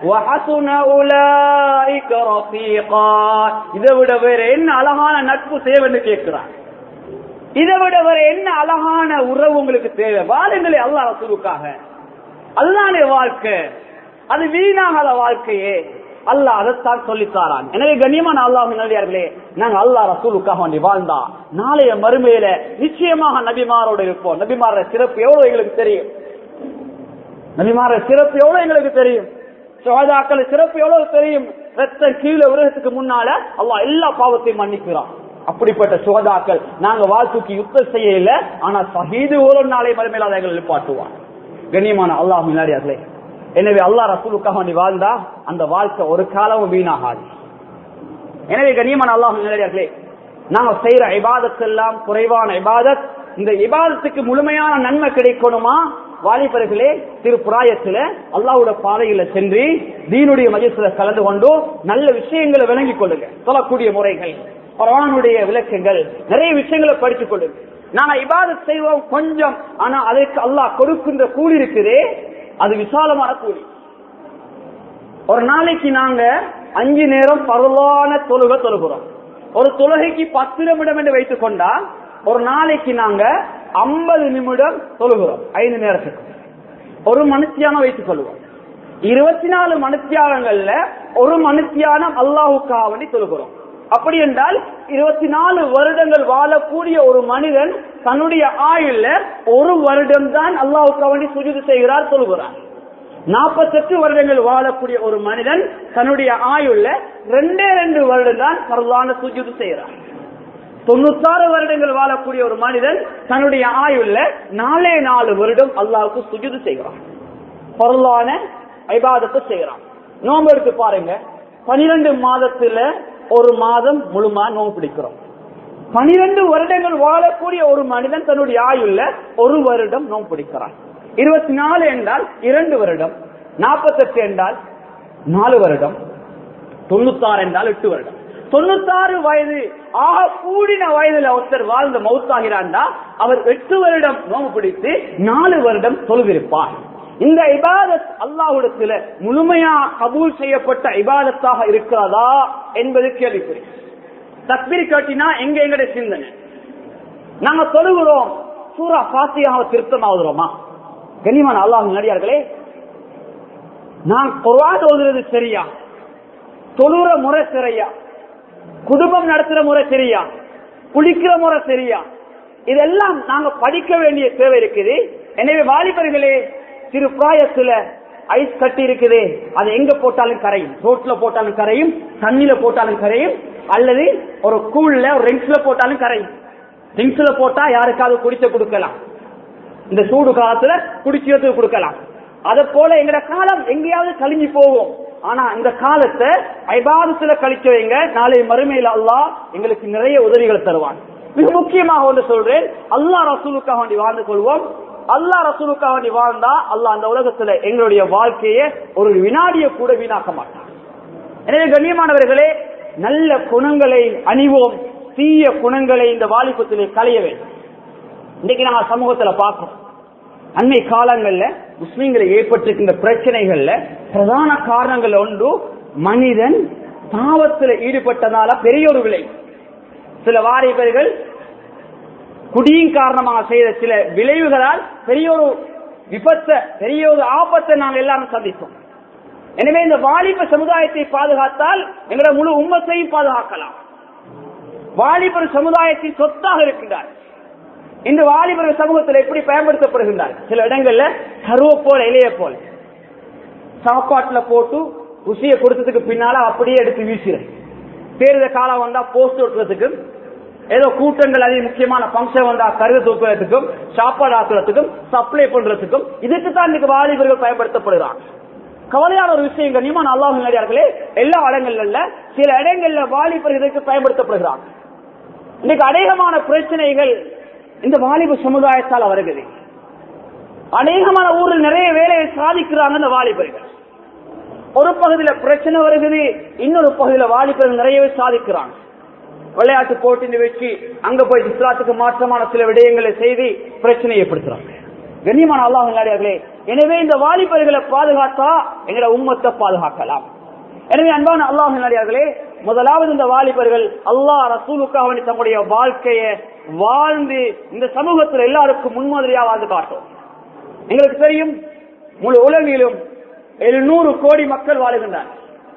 இதை விட வேற என்ன அழகான நட்பு தேவைன்னு கேட்கிறான். இதை விட வேற என்ன அழகான உறவு உங்களுக்கு தேவை? வாழுங்களே அல்லாஹ் ரசூலுக்காக. அதுதானே வாழ்க்கை. அது வீணாகாத வாழ்க்கையே. அல்லாஹ் அதைத்தான் சொல்லித்தாரான். எனவே கண்ணியமான அல்லாஹ்வின் நல்லடியார்களே, நாங்க அல்லாஹ் ரசூலுக்காக வேண்டி வாழ்ந்தா நாளைய மறுமையில நிச்சயமாக நபிமாரோடு இருப்போம். நபிமார சிறப்பு எவ்வளவு எங்களுக்கு தெரியும். நபிமார சிறப்பு எவ்வளவு எங்களுக்கு தெரியும். சுஹதாக்கள் சிறப்பு எவ்வளவு தெரியும். ரத்தம் கீழே உலகத்துக்கு முன்னால அல்லாஹ் எல்லா பாவத்தையும் மன்னிக்கிறான். அப்படிப்பட்ட சுஹதாக்கள் நாங்க வாழ்த்துக்கு யுத்தம் செய்யல, ஆனா ஷஹீது ஒரு நாளை மறுமையில அதை எங்களை எழுப்பாட்டுவான். கண்ணியமான அல்லாஹ்வின் நல்லடியார்களே, எனவே அல்லாஹ் ரசூலுக்காக வேண்டி வாழ்ந்தா அந்த வாழ்க்கை ஒரு காலமும் வீணாகாது. எனவே கண்ணியமான அல்லாஹ்வின் நல்லடியார்களே, நாங்க செய்யற இபாதத் எல்லாம் குறைவான இபாதத். இந்த இபாதத்துக்கு முழுமையான நன்மை கிடைக்கணுமா? வாலிபர்களே, திருப்புராயத்துல அல்லாஹ்வுடைய பாதையில சென்று தீனுடைய மஜ்லிஸ்ல கலந்து கொண்டு நல்ல விஷயங்களை விளங்கிக் கொள்ளுங்க. சொல்லக்கூடிய முறைகள், குர்ஆனுடைய விளக்கங்கள், நிறைய விஷயங்களை படித்துக் கொள்ளுங்க. நாங்க இபாதத் செய்வோம் கொஞ்சம், ஆனா அதற்கு அல்லாஹ் கொடுக்கின்ற கூலி இருக்குதே, அது விசாலமான கூலி. ஒரு நாளைக்கு நாங்க அஞ்சு நேரம் பரவான தொழுகை தொழுகிறோம். ஒரு தொழுகைக்கு பத்து நிமிடம் என்று வைத்துக் கொண்டா ஒரு நாளைக்கு நாங்க ஐம்பது நிமிடம் தொழுகிறோம். ஐந்து நேரத்துக்கு ஒரு மனுஷியானம் வைத்துக் கொள்வோம். இருபத்தி நாலு மனுஷியானங்கள்ல ஒரு மனுஷியானம் அல்லாஹுக்காக வேண்டி தொழுகிறோம். அப்படி என்றால் இருபத்தி நாலு வருடங்கள் வாழக்கூடிய ஒரு மனிதன் தன்னுடைய ஆயுள்ல ஒரு வருடம் தான் அல்லாஹ்வுக்காக வேண்டி சுஜூது செய்கிறார், தொழுகிறார். நாற்பத்தி எட்டு வருடங்கள் வாழக்கூடிய ஒரு மனிதன் தன்னுடைய ஆயுள்ல ரெண்டே ரெண்டு வருடம் தான் பரவான சுஜூது செய்கிறார். தொண்ணூத்தாறு வருடங்கள் வாழக்கூடிய ஒரு மனிதன் தன்னுடைய ஆயுள்ல நாலே நாலு வருடம் அல்லாஹ்வுக்கு சுஜூது செய்கிறான், பரவான இபாதத்தை செய்கிறான். நோன்பு எடுத்து பாருங்க, பனிரெண்டு மாதத்துல ஒரு மாதம் முழுமா நோன்பு பிடிக்கிறோம். பனிரெண்டு வருடங்கள் வாழக்கூடிய ஒரு மனிதன் தன்னுடைய ஆயுள்ல ஒரு வருடம் நோன்பு பிடிக்கிறான். இருபத்தி நாலு என்றால் இரண்டு வருடம், நாற்பத்தி எட்டு என்றால் நாலு வருடம், தொண்ணூத்தாறு என்றால் எட்டு வருடம். தொண்ணூத்தாறு வயது ஆக கூடின வயதுல ஒருத்தர் வாழ்ந்த மௌத்தாகிறாண்டா அவர் எட்டு வருடம் நோன்பு பிடித்து நாலு வருடம் தொழுவிருப்பார். இந்த இபாதத் அல்லாஹ்விடத்துல முழுமையா கபூல் செய்யப்பட்ட இபாதத்தாக இருக்கிறதா என்பது கேள்விக்குறி. தக்பீர் கட்டினா எங்க எங்களுடைய சிந்தனை? நாங்க தொழுகிறோம், சூரா ஃபாத்திஹாவை திருத்தம் ஆகுறோமா? கண்ணியமான அல்லாஹ்வின் நல்லடியார்களே, நான் குர்ஆன் ஓதுறது சரியா? தொழுற முறை சரியா? குடும்பம் நடத்துற முறை சரியா? குளிக்கிற முறை சரியா? இதெல்லாம் நாங்க படிக்க வேண்டிய தேவை இருக்குது. எனவே வாலிபர்களே, சிறு பிராயத்துல ஐஸ் கட்டி இருக்குது, அது எங்க போட்டாலும் கரையும். ரோட்ல போட்டாலும் கரையும், தண்ணில போட்டாலும் கரையும், அல்லது ஒரு கூழ்ல ஒரு ரிங்ஸ்ல போட்டாலும் கரையும். ரிங்ஸ்ல போட்டா யாருக்காவது குடிச்ச கொடுக்கலாம், இந்த சூடு காலத்துல குடிச்சதுக்கு கொடுக்கலாம். அத போல எங்கட காலம் எங்கேயாவது கழிஞ்சு போவோம். ஆனா இந்த காலத்தை இபாதத்துல கழிச்சு வைங்க, நாளை மறுமையில அல்லாஹ் எங்களுக்கு நிறைய உதவிகளை தருவான். மிக முக்கியமாக ஒன்று சொல்றேன், அல்லாஹ் ரசூலுக்காக வேண்டி வாழ்ந்து கொள்வோம். அல்லாஹ் ரசூலுக்காக வேண்டி வாழ்ந்தா அல்லாஹ் அந்த உலகத்துல எங்களுடைய வாழ்க்கையை ஒரு வினாடியை கூட வீணாக்க மாட்டான். எனவே கண்ணியமானவர்களே, நல்ல குணங்களை அணிவோம், தீய குணங்களை இந்த வாலிபத்திலே களைய வேண்டும். இன்னைக்கு நாங்க சமூகத்துல பார்க்கிறோம், அண்மை காலங்கள்ல முஸ்லிம்களை ஏற்பட்டிருக்கின்ற பிரச்சனைகள்ல பிரதான காரணங்கள் ஒன்று மனிதன் பாவத்தில் ஈடுபட்டதால பெரிய ஒரு விலை. சில வாலிபர்கள் குடியின் காரணமாக செய்த சில விளைவுகளால் பெரிய ஒரு விபத்தை, பெரிய ஒரு ஆபத்தை நாங்கள் எல்லாரும் சந்தித்தோம். எனவே இந்த வாலிப சமுதாயத்தை பாதுகாத்தால் எங்களோட முழு உம்மத்தையும் பாதுகாக்கலாம். வாலிபர் சமுதாயத்தின் சொத்தாக இருக்கின்றார். இந்த வாலிபர் சமூகத்தில் எப்படி பயன்படுத்தப்படுகின்றார்? சில இடங்கள்ல கருவ போல இலைய போல சாப்பாட்டுல போட்டு ருசியை கொடுத்ததுக்கு பின்னால அப்படியே எடுத்து வீசுறேன். தேர்தல் காலம் வந்தா போஸ்ட் ஓட்டுறதுக்கும், ஏதோ கூட்டங்கள் அதிக முக்கியமான பங்கன் வந்தா கருது தூக்குறதுக்கும், சாப்பாடு ஆக்குறதுக்கும், சப்ளை பண்றதுக்கும், இதுக்கு தான் இன்னைக்கு வாலிபர்கள் பயன்படுத்தப்படுகிறாங்க. கவலையான ஒரு விஷயம் கண்ணியமான அல்லாஹ்வின் நல்லடியார்களே, எல்லா இடங்கள்ல சில இடங்கள்ல வாலிபர்கள் இதற்கு பயன்படுத்தப்படுகிறாங்க. இன்னைக்கு அநேகமான பிரச்சனைகள் இந்த வாலிப சமுதாயத்தால் வருகிறது. அநேகமான ஊரில் நிறைய வேலையை சாதிக்கிறாங்க இந்த வாலிபர்கள். ஒரு பகுதியில பிரச்சனை வருகிறது, இன்னொரு பகுதியில வாலிபர்கள் நிறையவே சாதிக்கிறாங்க. விளையாட்டு போட்டி வச்சு அங்க போய் இஸ்லாத்துக்கு மாற்றமான சில விடயங்களை செய்து பிரச்சனையை ஏற்படுத்துறாங்க. கண்ணியமான அல்லாஹ் நல்லடியார்களே, எனவே இந்த வாலிபர்களை பாதுகாத்தா எங்களோட உம்மத்தை பாதுகாக்கலாம். எனவே அன்பான அல்லாஹ் நல்லடியார்களே, முதலாவது இந்த வாலிபர்கள் அல்லாஹ் ரசூலுக்காக தங்களுடைய வாழ்க்கையை வாழ்ந்து இந்த சமூகத்தில் எல்லாருக்கும் முன்மாதிரியாக வாழ்ந்து காட்டும். எங்களுக்கு தெரியும், முழு உலகிலும் எழுநூறு கோடி மக்கள் வாழுகின்றனர்.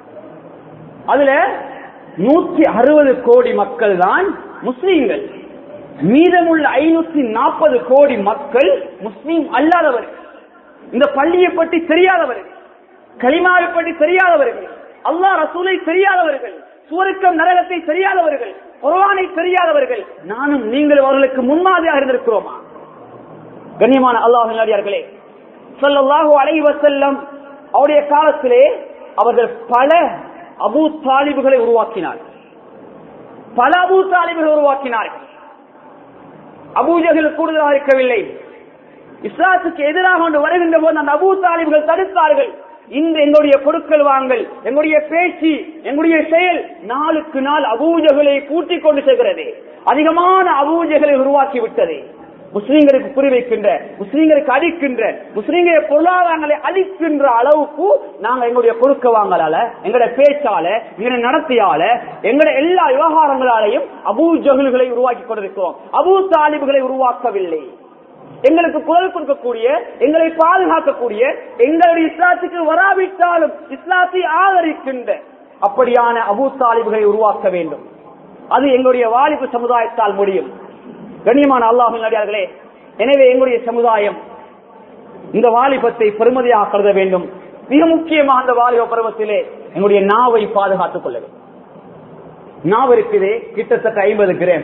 அதுல நூற்றி அறுபது கோடி மக்கள் தான் முஸ்லீம்கள். மீதமுள்ள ஐநூத்தி நாற்பது கோடி மக்கள் முஸ்லீம் அல்லாதவர்கள், இந்த பள்ளியை பற்றி தெரியாதவர்கள், கலிமாவை பற்றி தெரியாதவர்கள், அல்லாஹ் ரசூலை தெரியாதவர்கள், சுவர்க்கம் நரகத்தை தெரியாதவர்கள், குர்ஆனை தெரியாதவர்கள். நானும் நீங்கள் அவர்களுக்கு முன்மாதிரியாக இருந்திருக்கிறோமா? கண்ணியமான அல்லாஹ் நல்லடியார்களே, ஸல்லல்லாஹு அலைஹி வஸல்லம் அவருடைய காலத்திலே அவர்கள் பல அபூ தாலிபுகளை உருவாக்கினார். பல அபூ தாலிபுகளை உருவாக்கினார்கள். அபூஜஹல் கூடுதலாக இருக்கவில்லை. இஸ்லாத்துக்கு எதிராக கொண்டு வருகின்ற போது அந்த அபூ தாலிபுகள் தடுத்தார்கள். இந்த எங்களுடைய கொடுக்கல் வாங்கல், எங்களுடைய பேச்சு, எங்களுடைய செயல் நாளுக்கு நாள் அபூஜஹலை கூட்டிக் கொண்டு செல்கிறது. அதிகமான அபூஜஹலை உருவாக்கி விட்டது. முஸ்லீம்களுக்கு குறிவைக்கின்ற, முஸ்லீம்களுக்கு அடிக்கின்ற, முஸ்லீம்களுடைய பொருளாதாரங்களை அழிக்கின்ற அளவுக்கு நாங்க எங்களுடைய கொடுக்க வாங்கலால, எங்களுடைய பேச்சால, எங்களுடைய நடத்தியால, எங்களுடைய எல்லா விவகாரங்களாலையும் அபூஜஹல்களை உருவாக்கி கொண்டிருக்கிறோம். அபூ தாலிபுகளை உருவாக்கவில்லை. எங்களுக்கு குரல் கொடுக்கக்கூடிய, எங்களை பாதுகாக்கக்கூடிய, எங்களுடைய இஸ்லாத்துக்கு வராவிட்டாலும் இஸ்லாத்தை ஆதரிக்கின்ற அப்படியான அபூ தாலிபுகளை உருவாக்க வேண்டும். அது எங்களுடைய வாலிபு சமுதாயத்தால் முடியும். கண்ணியமான அல்லாஹ்வின் அடியார்களே, எனவே எங்களுடைய சமுதாயம் இந்த வாலிபத்தை பெருமதியாக கருத வேண்டும். மிக முக்கியமாக அந்த வாலிப பருவத்திலே எங்களுடைய நாவை பாதுகாத்துக் கொள்ள வேண்டும். நாவு இருக்குது கிட்டத்தட்ட ஐம்பது கிராம்.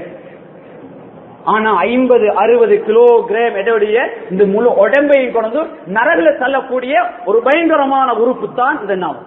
ஆனா ஐம்பது அறுபது கிலோ கிராம் எடையுடைய இந்த முழு உடம்பை கொண்டு நரகில தள்ளக்கூடிய ஒரு பயங்கரமான உறுப்பு தான் இந்த நாவு.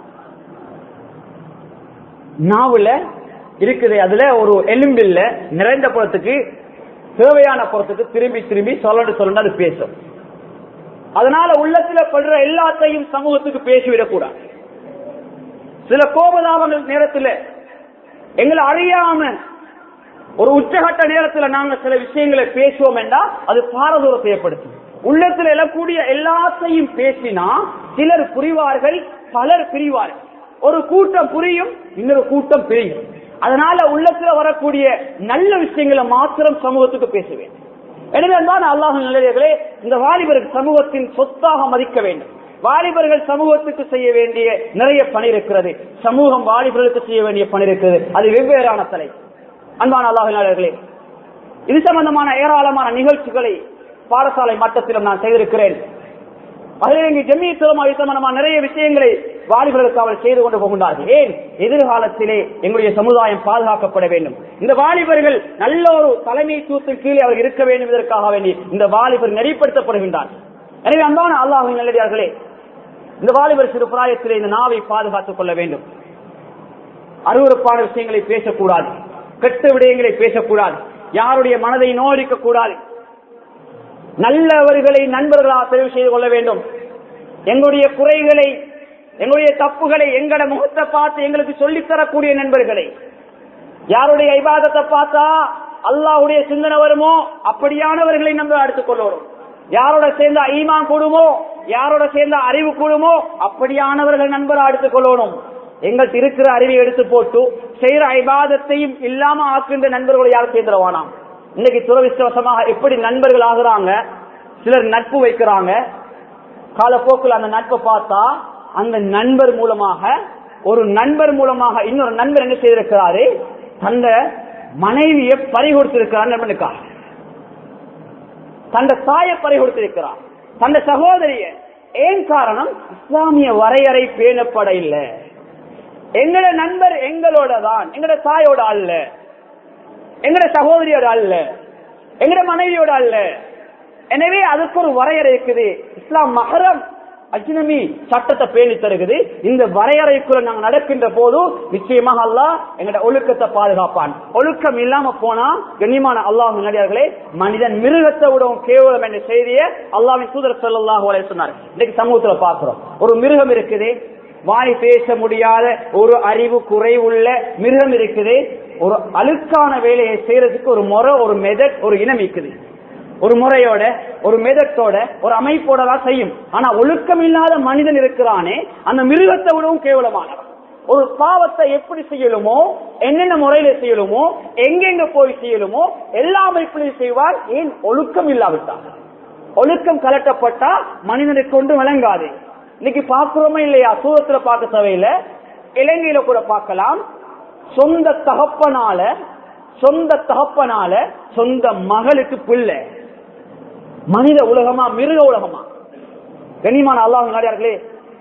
நாவுல இருக்குது, அதுல ஒரு எலும்பில்ல நிறைந்த புறத்துக்கு தேவையான புறத்துக்கு திரும்பி திரும்பி சொல்லண்டு சொல்லண்டு அது பேசும். அதனால உள்ளத்துல படுற எல்லாத்தையும் சமூகத்துக்கு பேசிவிடக் கூடாது. சில கோபதாபங்கள் நேரத்தில் எங்களை அறியாம ஒரு உச்சகட்ட நேரத்தில் நாங்க சில விஷயங்களை பேசுவோம் என்றால் அது பாரதூரத்தை ஏற்படுத்தும். உள்ளத்தில் எழக்கூடிய எல்லாத்தையும் பேசினா சிலர் புரிவார்கள், பலர் பிரிவார்கள். ஒரு கூட்டம் புரியும், இன்னொரு கூட்டம் பிரியும். அதனால உள்ளத்துல வரக்கூடிய நல்ல விஷயங்களை மாத்திரம் சமூகத்துக்கு பேசுவேன். எனவே தான் அல்லாஹ் நல்லவர்களே, இந்த வாலிபர்கள் சமூகத்தின் சொத்தாக மதிக்க வேண்டும். வாலிபர்கள் சமூகத்துக்கு செய்ய வேண்டிய நிறைய பணி இருக்கிறது, சமூகம் வாலிபர்களுக்கு செய்ய வேண்டிய பணி இருக்கிறது. அது வெவ்வேறான தலை. அன்பான அல்லாஹ் நல்லவர்களே, இது சம்பந்தமான ஏராளமான நிகழ்ச்சிகளை பாடசாலை மட்டத்திலும் நான் செய்திருக்கிறேன். நிறைய விஷயங்களை வாலிபர்களுக்கு அவர்கள் செய்து கொண்டு போகின்றார்கள். ஏன்? எதிர்காலத்திலே எங்களுடைய சமுதாயம் பாதுகாக்கப்பட வேண்டும். இந்த வாலிபர்கள் நல்ல ஒரு தலைமைத்துவத்தின் கீழே அவர் இருக்க வேண்டும். இதற்காக வேண்டி இந்த வாலிபர் நெறிப்படுத்தப்படுகின்றார். எனவே அன்பான அல்லாஹ்வின் நல்லடியார்களே, இந்த வாலிபர் சிறு பிராயத்திலே இந்த நாவை பாதுகாத்துக் கொள்ள வேண்டும். அருவருப்பான விஷயங்களை பேசக்கூடாது, கெட்ட விடயங்களை பேசக்கூடாது, யாருடைய மனதை நோடிக்க கூடாது. நல்லவர்களை நண்பர்களாக தெரிவு செய்து கொள்ள வேண்டும். எங்களுடைய குறைகளை, எங்களுடைய தப்புகளை எங்கட முகத்தை பார்த்து எங்களுக்கு சொல்லித் தரக்கூடிய நண்பர்களை, யாருடைய இபாதத்தை பார்த்தா அல்லாஹ்வுடைய சிந்தனை வருமோ அப்படியானவர்களை நம்ம எடுத்துக் கொள்ளணும். யாரோட சேர்ந்தா ஈமான் கூடுமோ, யாரோட சேர்ந்தா அறிவு கூடுமோ அப்படியானவர்கள் நண்பராக எடுத்துக் கொள்ளணும். எங்களுக்கு இருக்கிற அறிவை எடுத்து போட்டு செய்யற இபாதத்தையும் இல்லாம ஆக்குகின்ற நண்பர்களை யாரும் சேர்ந்துருவானாம். இன்னைக்கு துரதிஷ்டவசமாக எப்படி நண்பர்கள் ஆகுறாங்க, சிலர் நட்பு வைக்கிறாங்க. காலப்போக்கில் அந்த நட்பை பார்த்தா அந்த நண்பர் மூலமாக, ஒரு நண்பர் மூலமாக இன்னொரு நண்பர் என்ன செய்திருக்கிறாரு, தந்த மனைவியை பறி கொடுத்திருக்கிறார். நண்பனுக்காக தந்த தாயை பறி கொடுத்திருக்கிறார், தந்த சகோதரிய. ஏன் காரணம்? இஸ்லாமிய வரையறை பேணப்பட இல்லை. எங்களோட நண்பர் எங்களோட தான், எங்களோட தாயோட அல்ல, எங்கட சகோதரியோட அல்ல, எங்கட மனைவியோட அல்ல. எனவே அதுக்கு ஒரு வரையறை இருக்குது. இஸ்லாம் மஹரம், அஜ்னபி சட்டத்தை பேணி தருகிறது. இந்த வரையறைக்குள்ள நாங்க நடக்கின்ற போது நிச்சயமாக அல்லாஹ் எங்களோட ஒழுக்கத்தை பாதுகாப்பான். ஒழுக்கம் இல்லாம போனா கண்ணியமான அல்லாஹ்வின் நல்லடியார்களே, மனிதன் மிருகத்தை விடவும் கேவலம் என்ற செய்தியை அல்லாஹ்வின் தூதர் ஸல்லல்லாஹு அலைஹி வஸல்லம் சொன்னார். இன்னைக்கு சமூகத்துல பாக்குறோம், ஒரு மிருகம் இருக்குது, வாய் பேச முடியாத ஒரு அறிவு குறைவுள்ள மிருகம் இருக்குது. ஒரு அழுக்கான வேலையை செய்யறதுக்கு ஒரு முறை, ஒரு மெதட், ஒரு இனம் இருக்குது. ஒரு முறையோட, ஒரு மெதட்டோட, ஒரு அமைப்போட தான் செய்யும். ஆனா ஒழுக்கம் இல்லாத மனிதன் இருக்கிறானே, அந்த மிருகத்தை விடவும் கேவலமானவன். ஒரு பாவத்தை எப்படி செய்யலுமோ, என்னென்ன முறையில செய்யலுமோ, எங்கெங்க போய் செய்யலுமோ எல்லா அமைப்பிலையும் செய்வார். ஏன்? ஒழுக்கம் இல்லாவிட்டார். ஒழுக்கம் கலட்டப்பட்டா மனிதனுக்கு கொண்டு விளங்காது. இன்னைக்கு பாக்குறோமே இல்லையா? சூரத்துல பார்க்க தேவையில்ல, இலங்கையில கூட பார்க்கலாம். சொந்த தகப்பனால சொந்த தகப்பனால சொந்த மகளுக்கு பிள்ளை. மனித உலகமா மிருக உலகமா? கண்ணியமான அல்லாஹ்வின் நல்லடியார்களே,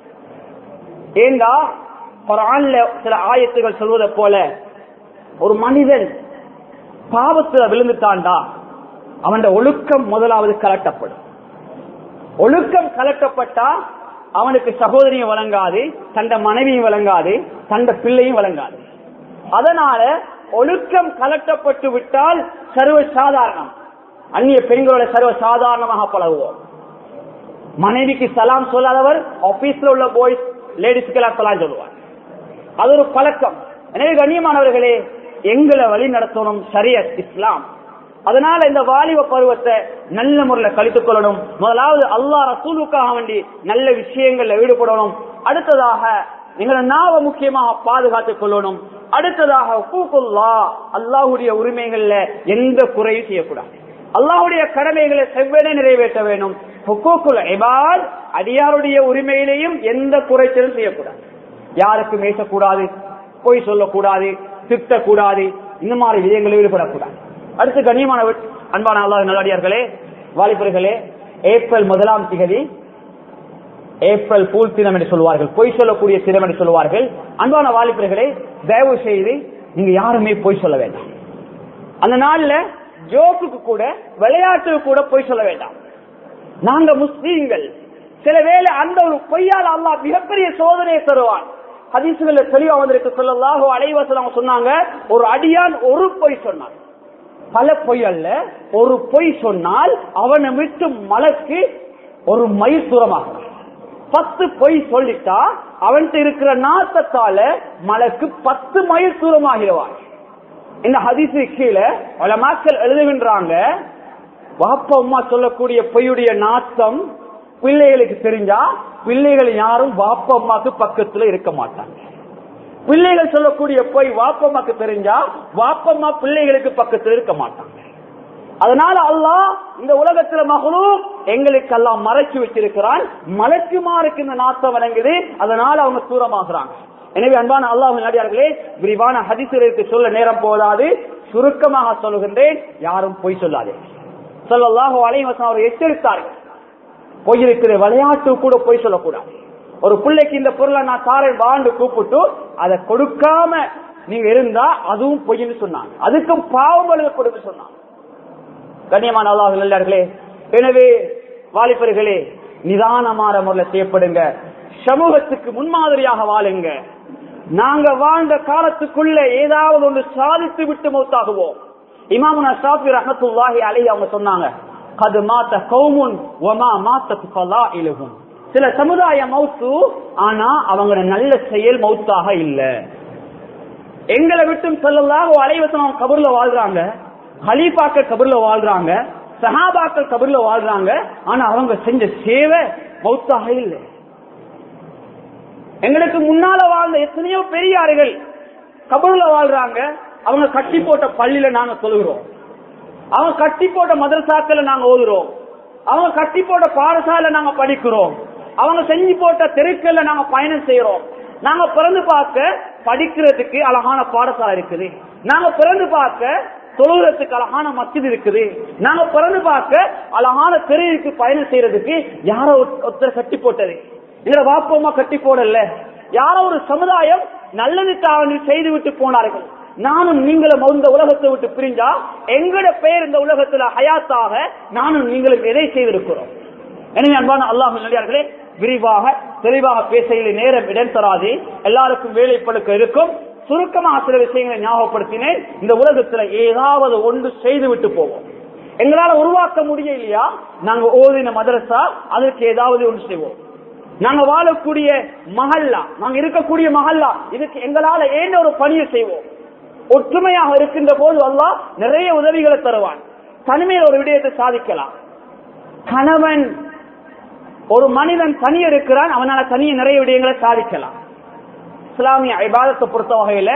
ஏண்டா குர்ஆன்ல சில ஆயத்துகள் சொல்வதை போல ஒரு மனிதன் பாவத்துல விழுந்துட்டான்டா அவன் ஒழுக்கம் முதலாவது கலட்டப்படும். ஒழுக்கம் கலட்டப்பட்டா அவனுக்கு சகோதரியும் வழங்காது, தண்ட மனைவியும் வழங்காது, தண்ட பிள்ளையும் வழங்காது. அதனால ஒழுக்கம் கலட்டப்பட்டு விட்டால் சர்வ சாதாரணம். அந்நிய பெண்களோட சர்வ சாதாரணமாக பழகுவோம். மனைவிக்கு சலாம் சொல்லாதவர் ஆபீஸ்ல உள்ள பாய்ஸ் லேடிஸ்க்கு எல்லாம் சலாம் சொல்லுவார். அது ஒரு பழக்கம். எனவே கண்ணியமானவர்களே, எங்களை வழி நடத்தணும் ஷரியத் இஸ்லாம். அதனால இந்த வாலிப பருவத்தை நல்ல முறையில் கழித்துக் கொள்ளணும். முதலாவது அல்லாஹ் ரசூலுக்காக வேண்டி நல்ல விஷயங்கள்ல ஈடுபடணும். அடுத்ததாக எங்களை நாவ முக்கியமாக பாதுகாத்துக் கொள்ளணும். அடுத்ததாக ஹுக்கூக்குல்லாஹ், அல்லாஹ்வுடைய உரிமைகள்ல எந்த குறையும் செய்யக்கூடாது. அல்லாஹ்வுடைய கடமைகளை செவ்வனே நிறைவேற்ற வேண்டும். ஹுக்கூக்குல் இபாத், அடியாருடைய உரிமையிலையும் எந்த குறைச்சலும் செய்யக்கூடாது. யாருக்கும் பேசக்கூடாது, பொய் சொல்லக்கூடாது, திட்டக்கூடாது, இந்த மாதிரி விஷயங்களில் ஈடுபடக்கூடாது. அடுத்து கண்ணியமான அன்பான அல்லாஹ் நல்லடியார்களே, வாலிபர்களே, ஏப்ரல் முதலாம் திகதி ஏப்ரல் பூல் தினம் என்று சொல்வார்கள், பொய் சொல்லக்கூடிய தினம் என்று சொல்வார்கள். அன்பான வாலிபர்களே, தயவு செய்து நீங்க யாருமே பொய் சொல்ல வேண்டாம். அந்த நாள்ல ஜோக்குக்கு கூட, விளையாட்டுக்கு கூட பொய் சொல்ல வேண்டாம். நாங்க முஸ்லீம்கள். சில வேளை அந்த ஒரு பொய்யால் அல்லாஹ் மிகப்பெரிய சோதனையை தருவான். ஹதீசுகள்ல தெளிவா வந்திருக்கு. ஸல்லல்லாஹு அலைஹி வஸல்லம் சொன்னாங்க, ஒரு அடியான் ஒரு பொய் சொன்னான், பல பொய் அல்ல, ஒரு பொய் சொன்னால் அவனை விட்டு மலக்கு ஒரு மைல் தூரமாக. பத்து பொய் சொல்லிட்டா அவன்கிட்ட இருக்கிற நாசத்தால மலக்கு பத்து மைல் தூரமாகிடுவான். இந்த ஹதீஸு கீழே உலமாக்கள் எழுதுகின்றாங்க, வாப்பா அம்மா சொல்லக்கூடிய பொய்யுடைய நாசம் பிள்ளைகளுக்கு தெரிஞ்சா பிள்ளைகள் யாரும் வாப்பா அம்மாக்கு பக்கத்துல இருக்க மாட்டாங்க. பிள்ளைகள் சொல்லக்கூடிய பொய் வாப்பம்மாக்கு தெரிஞ்சா வாப்பம்மா பிள்ளைகளுக்கு பக்கத்தில் இருக்க மாட்டாங்க. அதனால அல்லாஹ் இந்த உலகத்துல மஹ்லூக் எங்களுக்கு எல்லாம் மறைச்சு வச்சிருக்கிறான். மலக்குமாருக்கு இந்த நாசம் வழங்குது, அதனால அவங்க தூரமாகறாங்க. எனவே அன்பான அல்லாஹ்வின் நல்லடியார்களே, விரிவான ஹதீஸுகளுக்கு சொல்ல நேரம் போதாது, சுருக்கமாக சொல்லுகின்றேன், யாரும் பொய் சொல்லாதே. ஸல்லல்லாஹு அலைஹி வஸல்லம் அவர்கள் எச்சரித்தார்கள், பொய் இருக்கிற விளையாட்டு கூட பொய் சொல்லக்கூடாது. ஒரு பிள்ளைக்கு இந்த பொருளை நான் தாரேன் வாழ்ந்து கூப்பிட்டு அதை கொடுக்காம நீங்க இருந்தா அதுவும் பொய்ன்னு சொன்னாங்க. அதுக்கும் பாவம் எழுத கொடுக்க சொன்னாங்க. கண்ணியமான அல்லாஹ் நல்லடியார்களே, எனவே வாலிபர்களே, நிதானமான முறையில் செய்யப்படுங்க. சமூகத்துக்கு முன்மாதிரியாக வாழுங்க. நாங்க வாழ்ந்த காலத்துக்குள்ள ஏதாவது ஒன்று சாதித்து விட்டு மௌத்தாகுவோம். இமாமுனா ஷாஃபி ரஹ்மத்துல்லாஹி அலைஹி அவங்க சொன்னாங்க, கத் மாத கௌமுன் வமா மாதத் ஃபலாயிலுஹும். சில சமுதாய மௌத்து, ஆனா அவங்க நல்ல செயல் மௌத்தாக இல்ல. எங்களை விட்டும் ஸல்லல்லாஹு அலைஹி வஸல்லம் கபர்ல வாழ்றாங்க, ஹலீஃபாக்கள் கபர்ல வாழ்றாங்க, சஹாபாக்கள் கபர்ல வாழ்றாங்க, ஆனா அவங்க செஞ்ச சேவை மௌத்தாக இல்ல. எங்களுக்கு முன்னால வாழ்ந்த எத்தனையோ பெரியார்கள் கபர்ல வாழ்றாங்க, அவங்க கட்டி போட்ட பள்ளியில நாங்க சொல்லுகிறோம், அவங்க கட்டி போட்ட மதரசாக்கள் நாங்க ஓதுறோம், அவங்க கட்டி போட்ட பாடசாலை நாங்க படிக்கிறோம், அவங்க செஞ்சு போட்ட தெருக்கள்ல நாங்க பயணம் செய்யறோம். நாங்க பிறந்து பார்க்க படிக்கிறதுக்கு அழகான பாடசாலை இருக்குது, நாங்க பிறந்து பார்க்க தொழுகிறதுக்கு அழகான மஸ்ஜித் இருக்குது, நாங்க பிறந்து பார்க்க அழகான தெருவுக்கு பயணம் செய்யறதுக்கு யாரோ ஒருத்தர் கட்டி போட்டது, எங்களை வாப்பமா கட்டி போடல. யாரோ ஒரு சமுதாயம் நல்லதுக்காக செய்து விட்டு போனார்கள். நானும் நீங்களும் இந்த உலகத்தை விட்டு பிரிஞ்சா எங்கட பெயர் இந்த உலகத்துல ஹயாத்தாக நானும் நீங்களும் எதை செய்திருக்கிறோம். எனவே அன்பான அல்லாஹ் நல்லடியார்களே, விரிவாக தெளிவாக பேசையில் நேரம் இடம் தராது, எல்லாருக்கும் வேலைப்படுக்க இருக்கும். சுருக்கமாக சில விஷயங்களை ஞாபகப்படுத்தினேன். இந்த உலகத்துல ஏதாவது ஒன்று செய்து விட்டு போவோம். எங்களால உருவாக்க முடியலையா, நாங்க ஓதின மதரசா அதற்கு ஏதாவது ஒன்று செய்வோம். நாங்க வாழக்கூடிய மஹல்லா, நாங்க இருக்கக்கூடிய மஹல்லா, இதுக்கு எங்களால ஏன் ஒரு பணியை செய்வோம். ஒற்றுமையாக இருக்கின்ற போது அல்லாஹ் நிறைய உதவிகளை தருவான். தனிமையில் ஒரு விடயத்தை சாதிக்கலாம். கணவன், ஒரு மனிதன் தனி இருக்கிறான், அவனால தனிய நிறைய விடயங்களை சாதிக்கலாம். இஸ்லாமிய இபாதத்தை பொறுத்த வகையில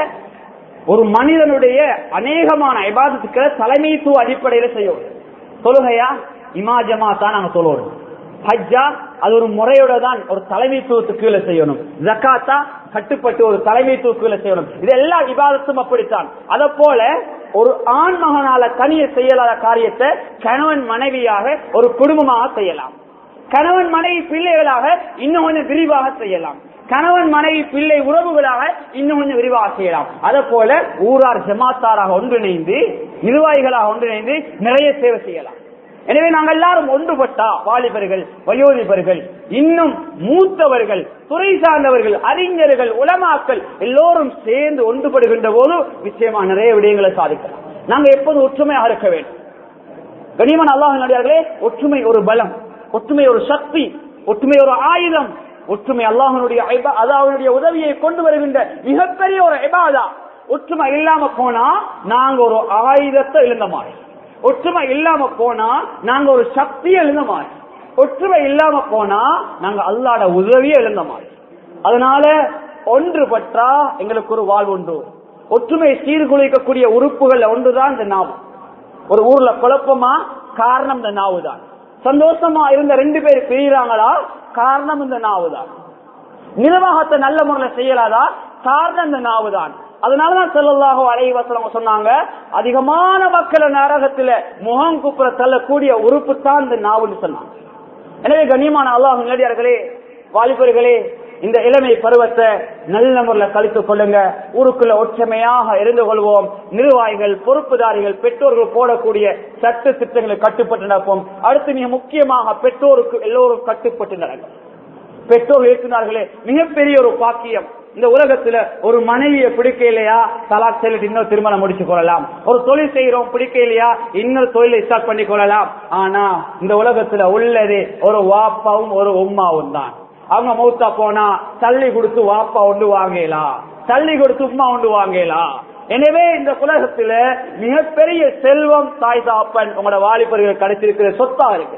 ஒரு மனிதனுடைய அநேகமான இபாதத்துக்களை தலைமைத்துவ அடிப்படையில செய்யும். தொழுகையா இமா ஜமாத்தா நாங்க தொழுவோம். ஹஜ்ஜா அது ஒரு முறையோட தான் ஒரு தலைமைத்துவத்துக்கு கீழே செய்யணும். ஜக்காத்தா கட்டுப்பட்டு ஒரு தலைமைத்துவத்துக்கு கீழே செய்யணும். இது எல்லா இபாதத்தும் அப்படித்தான். அத போல ஒரு ஆண் மகனால தனியே செய்யலாத காரியத்தை கணவன் மனைவியாக ஒரு குடும்பமாக செய்யலாம். கணவன் மனைவி பிள்ளைகளாக இன்னும் கொஞ்சம் விரிவாக செய்யலாம். கணவன் மனைவி பிள்ளை உறவுகளாக இன்னும் கொஞ்சம் விரிவாக செய்யலாம். அத போல ஊரார் ஜமாத்தாராக ஒன்றிணைந்து, நிர்வாகிகளாக ஒன்றிணைந்து நிறைய சேவை செய்யலாம். எனவே நாங்கள் எல்லாரும் ஒன்றுபட்டா, வாலிபர்கள், வயோதிபர்கள், இன்னும் மூத்தவர்கள், துறை சார்ந்தவர்கள், அறிஞர்கள், உலமாக்கள் எல்லோரும் சேர்ந்து ஒன்றுபடுகின்ற போது நிச்சயமா நிறைய விடயங்களை சாதிக்கலாம். நாங்க எப்போது ஒற்றுமையாக இருக்க வேண்டும். கண்ணியமான அல்லாஹ்வின் அடியார்களே, ஒற்றுமை ஒரு பலம், ஒற்றுமை ஒரு சக்தி, ஒற்றுமை ஒரு ஆயுதம், ஒற்றுமை அல்லாஹ்வுடைய அல்லாஹ்வுடைய உதவியை கொண்டு வருகின்ற மிகப்பெரிய ஒரு இபாதா. ஒற்றுமை இல்லாம போனா நாங்க ஒரு ஆயுதத்தை இழந்த மாதிரி, ஒற்றுமை இல்லாம போனா நாங்க ஒரு சக்தியை இழந்த மாதிரி, ஒற்றுமை இல்லாம போனா நாங்க அல்லாஹ்வுடைய உதவியை இழந்த மாதிரி. அதனால ஒன்றுபட்டா எங்களுக்கு ஒரு வாழ்வு உண்டு. ஒற்றுமை சீர்குலைக்கக்கூடிய உறுப்புகள் ஒன்றுதான் இந்த நாவு. ஒரு ஊர்ல குழப்பமா, காரணம் இந்த நாவு தான். சந்தோஷமா இருந்த ரெண்டு பேர் பிரிகிறாங்களா, காரணம் இந்த நாவு தான். நிர்வாகத்தை நல்ல முறையில் செய்யலாதா, காரணம் இந்த நாவு தான். அதனாலதான் ஸல்லல்லாஹு அலைஹி வஸல்லம் சொன்னாங்க, அதிகமான மக்களை நரகத்தில முகம் குப்புற தள்ளக்கூடிய உறுப்பு தான் இந்த நாவுன்னு சொன்னாங்க. எனவே கண்ணியமான அல்லாஹ்வின் நல்லடியார்களே, வாலிபர்களே, இந்த இளமை பருவத்தை நல்ல முறையில் கழித்துக் கொள்ளுங்க. ஊருக்குள்ள ஒற்றுமையாக இருந்து கொள்வோம். நிர்வாகிகள், பொறுப்புதாரிகள், பெற்றோர்கள் போடக்கூடிய சட்ட திட்டங்களை கட்டுப்பட்டு நடப்போம். அடுத்து மிக முக்கியமாக பெற்றோருக்கு எல்லோரும் கட்டுப்பட்டு நடக்கும். பெற்றோர் இருக்கிறார்களே, மிகப்பெரிய ஒரு பாக்கியம். இந்த உலகத்துல ஒரு மனைவியை பிடிக்க இல்லையா, தலாக் சொல்லிட்டு இன்னொரு திருமணம் முடிச்சு கொள்ளலாம். ஒரு தொழில் செய்யறோம், பிடிக்க இல்லையா, இன்னொரு தொழிலை ஸ்டார்ட் பண்ணி கொள்ளலாம். ஆனா இந்த உலகத்துல உள்ளது ஒரு வாப்பாவும் ஒரு உம்மாவும் தான். அவங்க மௌத்தா போனா தள்ளி கொடுத்து வாப்பா ஒன்று வாங்கலாம், தள்ளி கொடுத்து உம்மா ஒன்று வாங்கலாம். எனவே இந்த உலகத்துல மிகப்பெரிய செல்வம் தாய் தாப்பன் உங்களோட வாலிபர்கள் கிடைச்சிருக்கிற சொத்தா இருக்கு.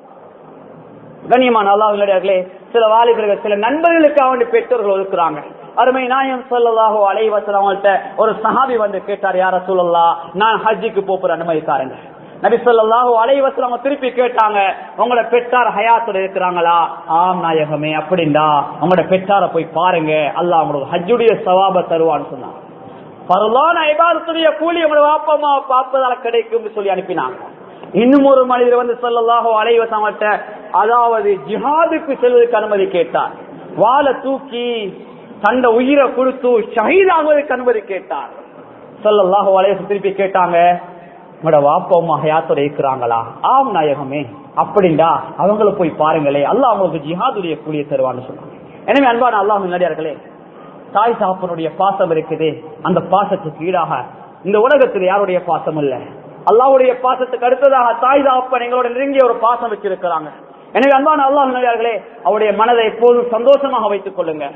கண்ணியமான அல்லாஹ்விலே, சில வாலிபர்கள் சில நண்பர்களுக்காக வேண்டிய பெற்றோர்கள் இருக்கிறாங்க. அருமை நாயகம் ஸல்லல்லாஹு அலைஹி வஸல்லம் அவங்கள்ட்ட ஒரு சஹாபி வந்து கேட்டார், யா ரசூலல்லாஹ், நான் ஹஜ்ஜுக்கு போற அனுமதி தாருங்க. நபி ஸல்லல்லாஹு அலைஹி வஸல்லம் திருப்பி கேட்டாங்க, உங்களோட பெற்றார் ஹயாத்தோட இருக்கிறாங்களா? ஆம் நாயகமே. அப்படின்னா உங்களோட பெற்றாரை போய் பாருங்க, அல்லாஹ் உங்களுக்கு ஹஜ்ஜுடைய சவாப தருவான்னு சொன்னாங்க. பரலான இபாதத்துடைய கூலி உங்களோட வாப்பா அம்மா பார்ப்பதால கிடைக்கும் சொல்லி அனுப்பினாங்க. இன்னும் ஒரு மனிதர் வந்து ஸல்லல்லாஹு அலைஹி வஸல்லம் அதாவது ஜிஹாதுக்கு செல்வதற்கு அனுமதி கேட்டார். வாளை தூக்கி தந்த உயிரை கொடுத்து ஷஹீதாகுவதற்கு அனுமதி கேட்டார். ஸல்லல்லாஹு அலைஹி வஸல்லம் திருப்பி கேட்டாங்க, உங்களோட வாப்பா அம்மா ஹயாத்தோட இருக்கிறாங்களா? ஆம் நாயகமே. அப்படின்னா அவங்கள போய் பாருங்களே, அல்லாஹ் அவங்களுக்கு ஜிஹாதுடைய கூலியை தருவான்னு சொன்னாங்க. எனவே அன்பான அல்லாஹ்வின் நல்லடியார்களே, தாய் தகப்பனுடைய பாசம் இருக்குது. அந்த பாசத்துக்கு ஈடாக இந்த உலகத்தில் யாருடைய பாசம் இல்ல. அல்லாஹ்வுடைய பாசத்துக்கு அடுத்ததாக தாய் தகப்பன் எங்களோட நெருங்கிய ஒரு பாசம் வச்சிருக்கிறாங்க. எனவே அன்பான அல்லாஹ்வின் நல்லடியார்களே, அவருடைய மனதை எப்போதும் சந்தோஷமாக வைத்துக் கொள்ளுங்க.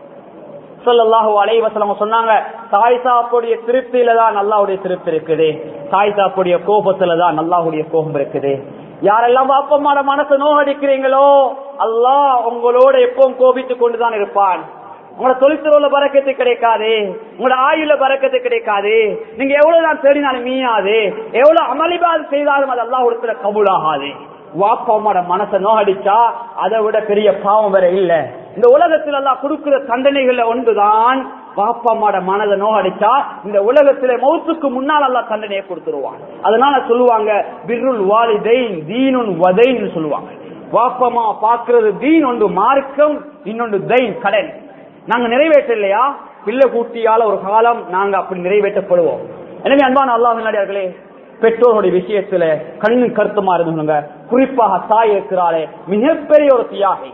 ஸல்லல்லாஹு அலைஹி வஸல்லம் சொன்னாங்க, தாய் தகப்பனுடைய திருப்தியில தான் அல்லாஹ்வுடைய திருப்தி இருக்குது, தாய் தகப்பனுடைய கோபத்துல தான் அல்லாஹ்வுடைய கோபம் இருக்குது. யாரெல்லாம் அப்பம்மாட மனசை நோகடிக்கிறீங்களோ, அல்லாஹ் உங்களோட எப்பவும் கோபித்துக் கொண்டுதான் இருப்பான். உங்களோட தொழிற்துறையில பறக்கத்து கிடைக்காது, உங்களோட ஆயுள பறக்கத்து கிடைக்காது. நீங்க எவ்வளவுதான் தேடினாலும் மீயாது, எவ்வளவு அமளிபாது செய்தாலும் அது அல்லாஹ் ஒருத்தர கபூலாகாது. வாப்பா அம்மாட மனசை நோகடிச்சா அதை விட பெரிய பாவம் வேற இல்ல. இந்த உலகத்தில் எல்லாம் கொடுக்கிற தண்டனைகள்ல ஒன்றுதான், வாப்பா அம்மாட மனதை நோகடிச்சா இந்த உலகத்திலே மௌத்துக்கு முன்னால் எல்லாம் தண்டனையை கொடுத்துருவான். அதனால சொல்லுவாங்க, பிர்ருல் வாலிதைன் தீனுன் வதைன்னு சொல்லுவாங்க. வாப்பா அம்மா பாக்குறது தீன் ஒன்று மார்க்கம், இன்னொன்று தைன் கடன். நாங்க நிறைவேற்ற இல்லையா, பிள்ளை கூட்டியால ஒரு காலம் நாங்க அப்படி நிறைவேற்றப்படுவோம். எனவே அன்பான அல்லாஹ்வின் நல்லடியார்களே, பெற்றோருடைய விஷயத்துல கண்ணு கருத்துமா இருந்துங்க. குறிப்பாக தாய் இருக்கிறாளே, மிகப்பெரிய ஒரு தியாகி.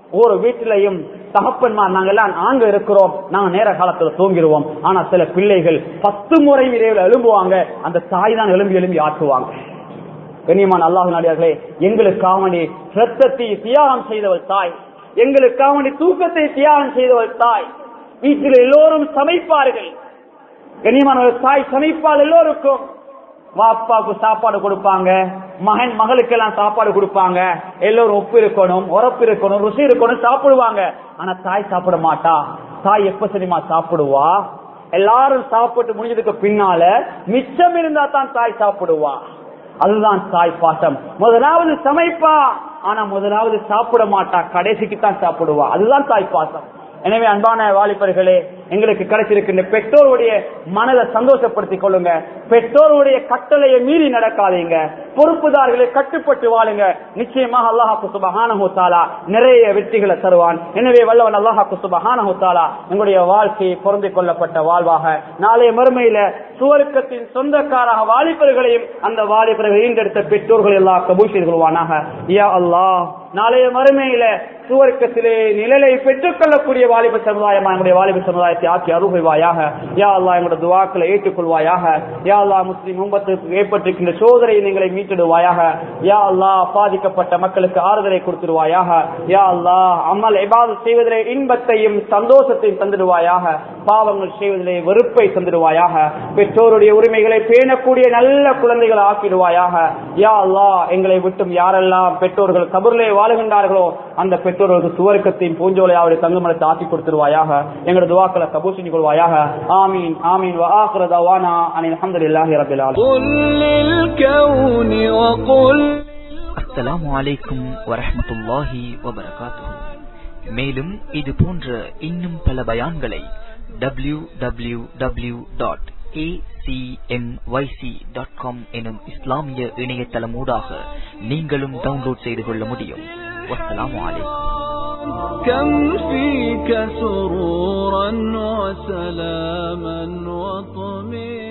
ஒரு வீட்டிலையும் தகப்பன்மார் நாங்க எல்லாம் நாங்க இருக்கிறோம், நாங்க நேர காலத்துல தூங்கிடுவோம். ஆனா சில பிள்ளைகள் பத்து முறை இரவில் எழும்புவாங்க, அந்த தாய் தான் எழும்பி எழும்பி ஆற்றுவாங்க. கண்ணியமான அல்லாஹ் நாடியார்களே, எங்களுக்காக வேண்டி ரத்தத்தை தியாகம் செய்தவள் தாய், எங்களுக்காக வேண்டி தூக்கத்தை தியாகம் செய்தவள் தாய். வீட்டில் எல்லோரும் சமைப்பார்கள். கண்ணியமான தாய் சமைப்பால் எல்லோருக்கும். வாப்பாவுக்கு சாப்பாடு கொடுப்பாங்க, மகன் மகளுக்கெல்லாம் சாப்பாடு கொடுப்பாங்க. எல்லோரும் ஒப்பு இருக்கணும், உரப்பு இருக்கணும், ருசி இருக்கணும், சாப்பிடுவாங்க. ஆனா தாய் சாப்பிட மாட்டா. தாய் எப்ப சரிமா சாப்பிடுவா? எல்லாரும் சாப்பிட்டு முடிஞ்சதுக்கு பின்னால மிச்சம் இருந்தா தான் தாய் சாப்பிடுவா. அதுதான் தாய் பாசம். முதலாவது சமைப்பா, ஆனா முதலாவது சாப்பிட மாட்டா, கடைசிக்கு தான் சாப்பிடுவா. அதுதான் தாய் பாசம். எனவே அன்பான வாலிபர்களே, எங்களுக்கு கிடைச்சிருக்கின்ற பெற்றோருடைய மனதை சந்தோஷப்படுத்திக் கொள்ளுங்க. பெற்றோருடைய கட்டளையை மீறி நடக்காதீங்க. பொறுப்புதார்களை கட்டுப்பட்டு வாழுங்க. நிச்சயமாக அல்லாஹ் சுப்ஹானஹு வ தஆலா நிறைய வெற்றிகளை தருவான். எனவே வல்லவன் அல்லாஹ் சுப்ஹானஹு வ தஆலா எங்களுடைய வாழ்க்கையை பொருந்திக் கொள்ளப்பட்ட வாழ்வாக, நாளைய மறுமையில சுவர்க்கத்தின் சொந்தக்காராக வாலிபர்களையும் அந்த வாலிபர்கள் ஈண்டெடுத்த பெற்றோர்கள் எல்லாம் கபூல் செய்து கொள்வானாக. யா அல்லாஹ், நாளைய மறுமையில சுவர்க்கத்திலே நிழலை பெற்றுக் கொள்ளக்கூடிய வாலிப சமுதாயமா எங்களுடைய வாலிப சமுதாயத்தை ஆக்கி அருள்வாயாக. யா அல்லாஹ், எங்களுடைய துஆக்களை ஏற்றுக்கொள்வாயாக. யா அல்லாஹ், முஸ்லிம் உம்மத்துக்கு ஏற்பட்டிருக்கின்ற சோதனையை நீங்களை மீட்டிடுவாயாக. யா அல்லாஹ், பாதிக்கப்பட்ட மக்களுக்கு ஆறுதலை கொடுத்துடுவாயாக. யா அல்லாஹ், அமல் இபாதத் செய்வதிலே இன்பத்தையும் சந்தோஷத்தையும் தந்துடுவாயாக. பாவங்கள் செய்வதிலே வெறுப்பை தந்துடுவாயாக. பெற்றோருடைய உரிமைகளை பேணக்கூடிய நல்ல குழந்தைகளை ஆக்கிடுவாயாக. யா அல்லாஹ், எங்களை விட்டும் யாரெல்லாம் பெற்றோர்கள் கபரிலே வாழுகின்றார்களோ அந்த பெற்றோர்களுக்கு சுவர்க்கத்தின் பூஞ்சோலையாவுடைய தங்குமலத்தை ஆக்கி கொடுத்துருவாயாக. எங்களோட துஆக்களை கபூல் செஞ்சு கொள்வாயாக. ஆமீன் ஆமீன். வ ஆகிரு தவானா அனில் ஹம்துலில்லாஹி ரப்பில் ஆலமீன். அஸ்ஸலாமு அலைக்கும் வரஹ்மத்துல்லாஹி வபரகாத்துஹு. மேலும் இது போன்ற இன்னும் பல பயான்களை W W W dot A C M Y C dot com எனும் இஸ்லாமிய இணையதளமூடாக நீங்களும் டவுன்லோட் செய்து கொள்ள முடியும். வஸ்ஸலாமு அலைக்கும். كم فيك سرورا وسلاما وطمئنا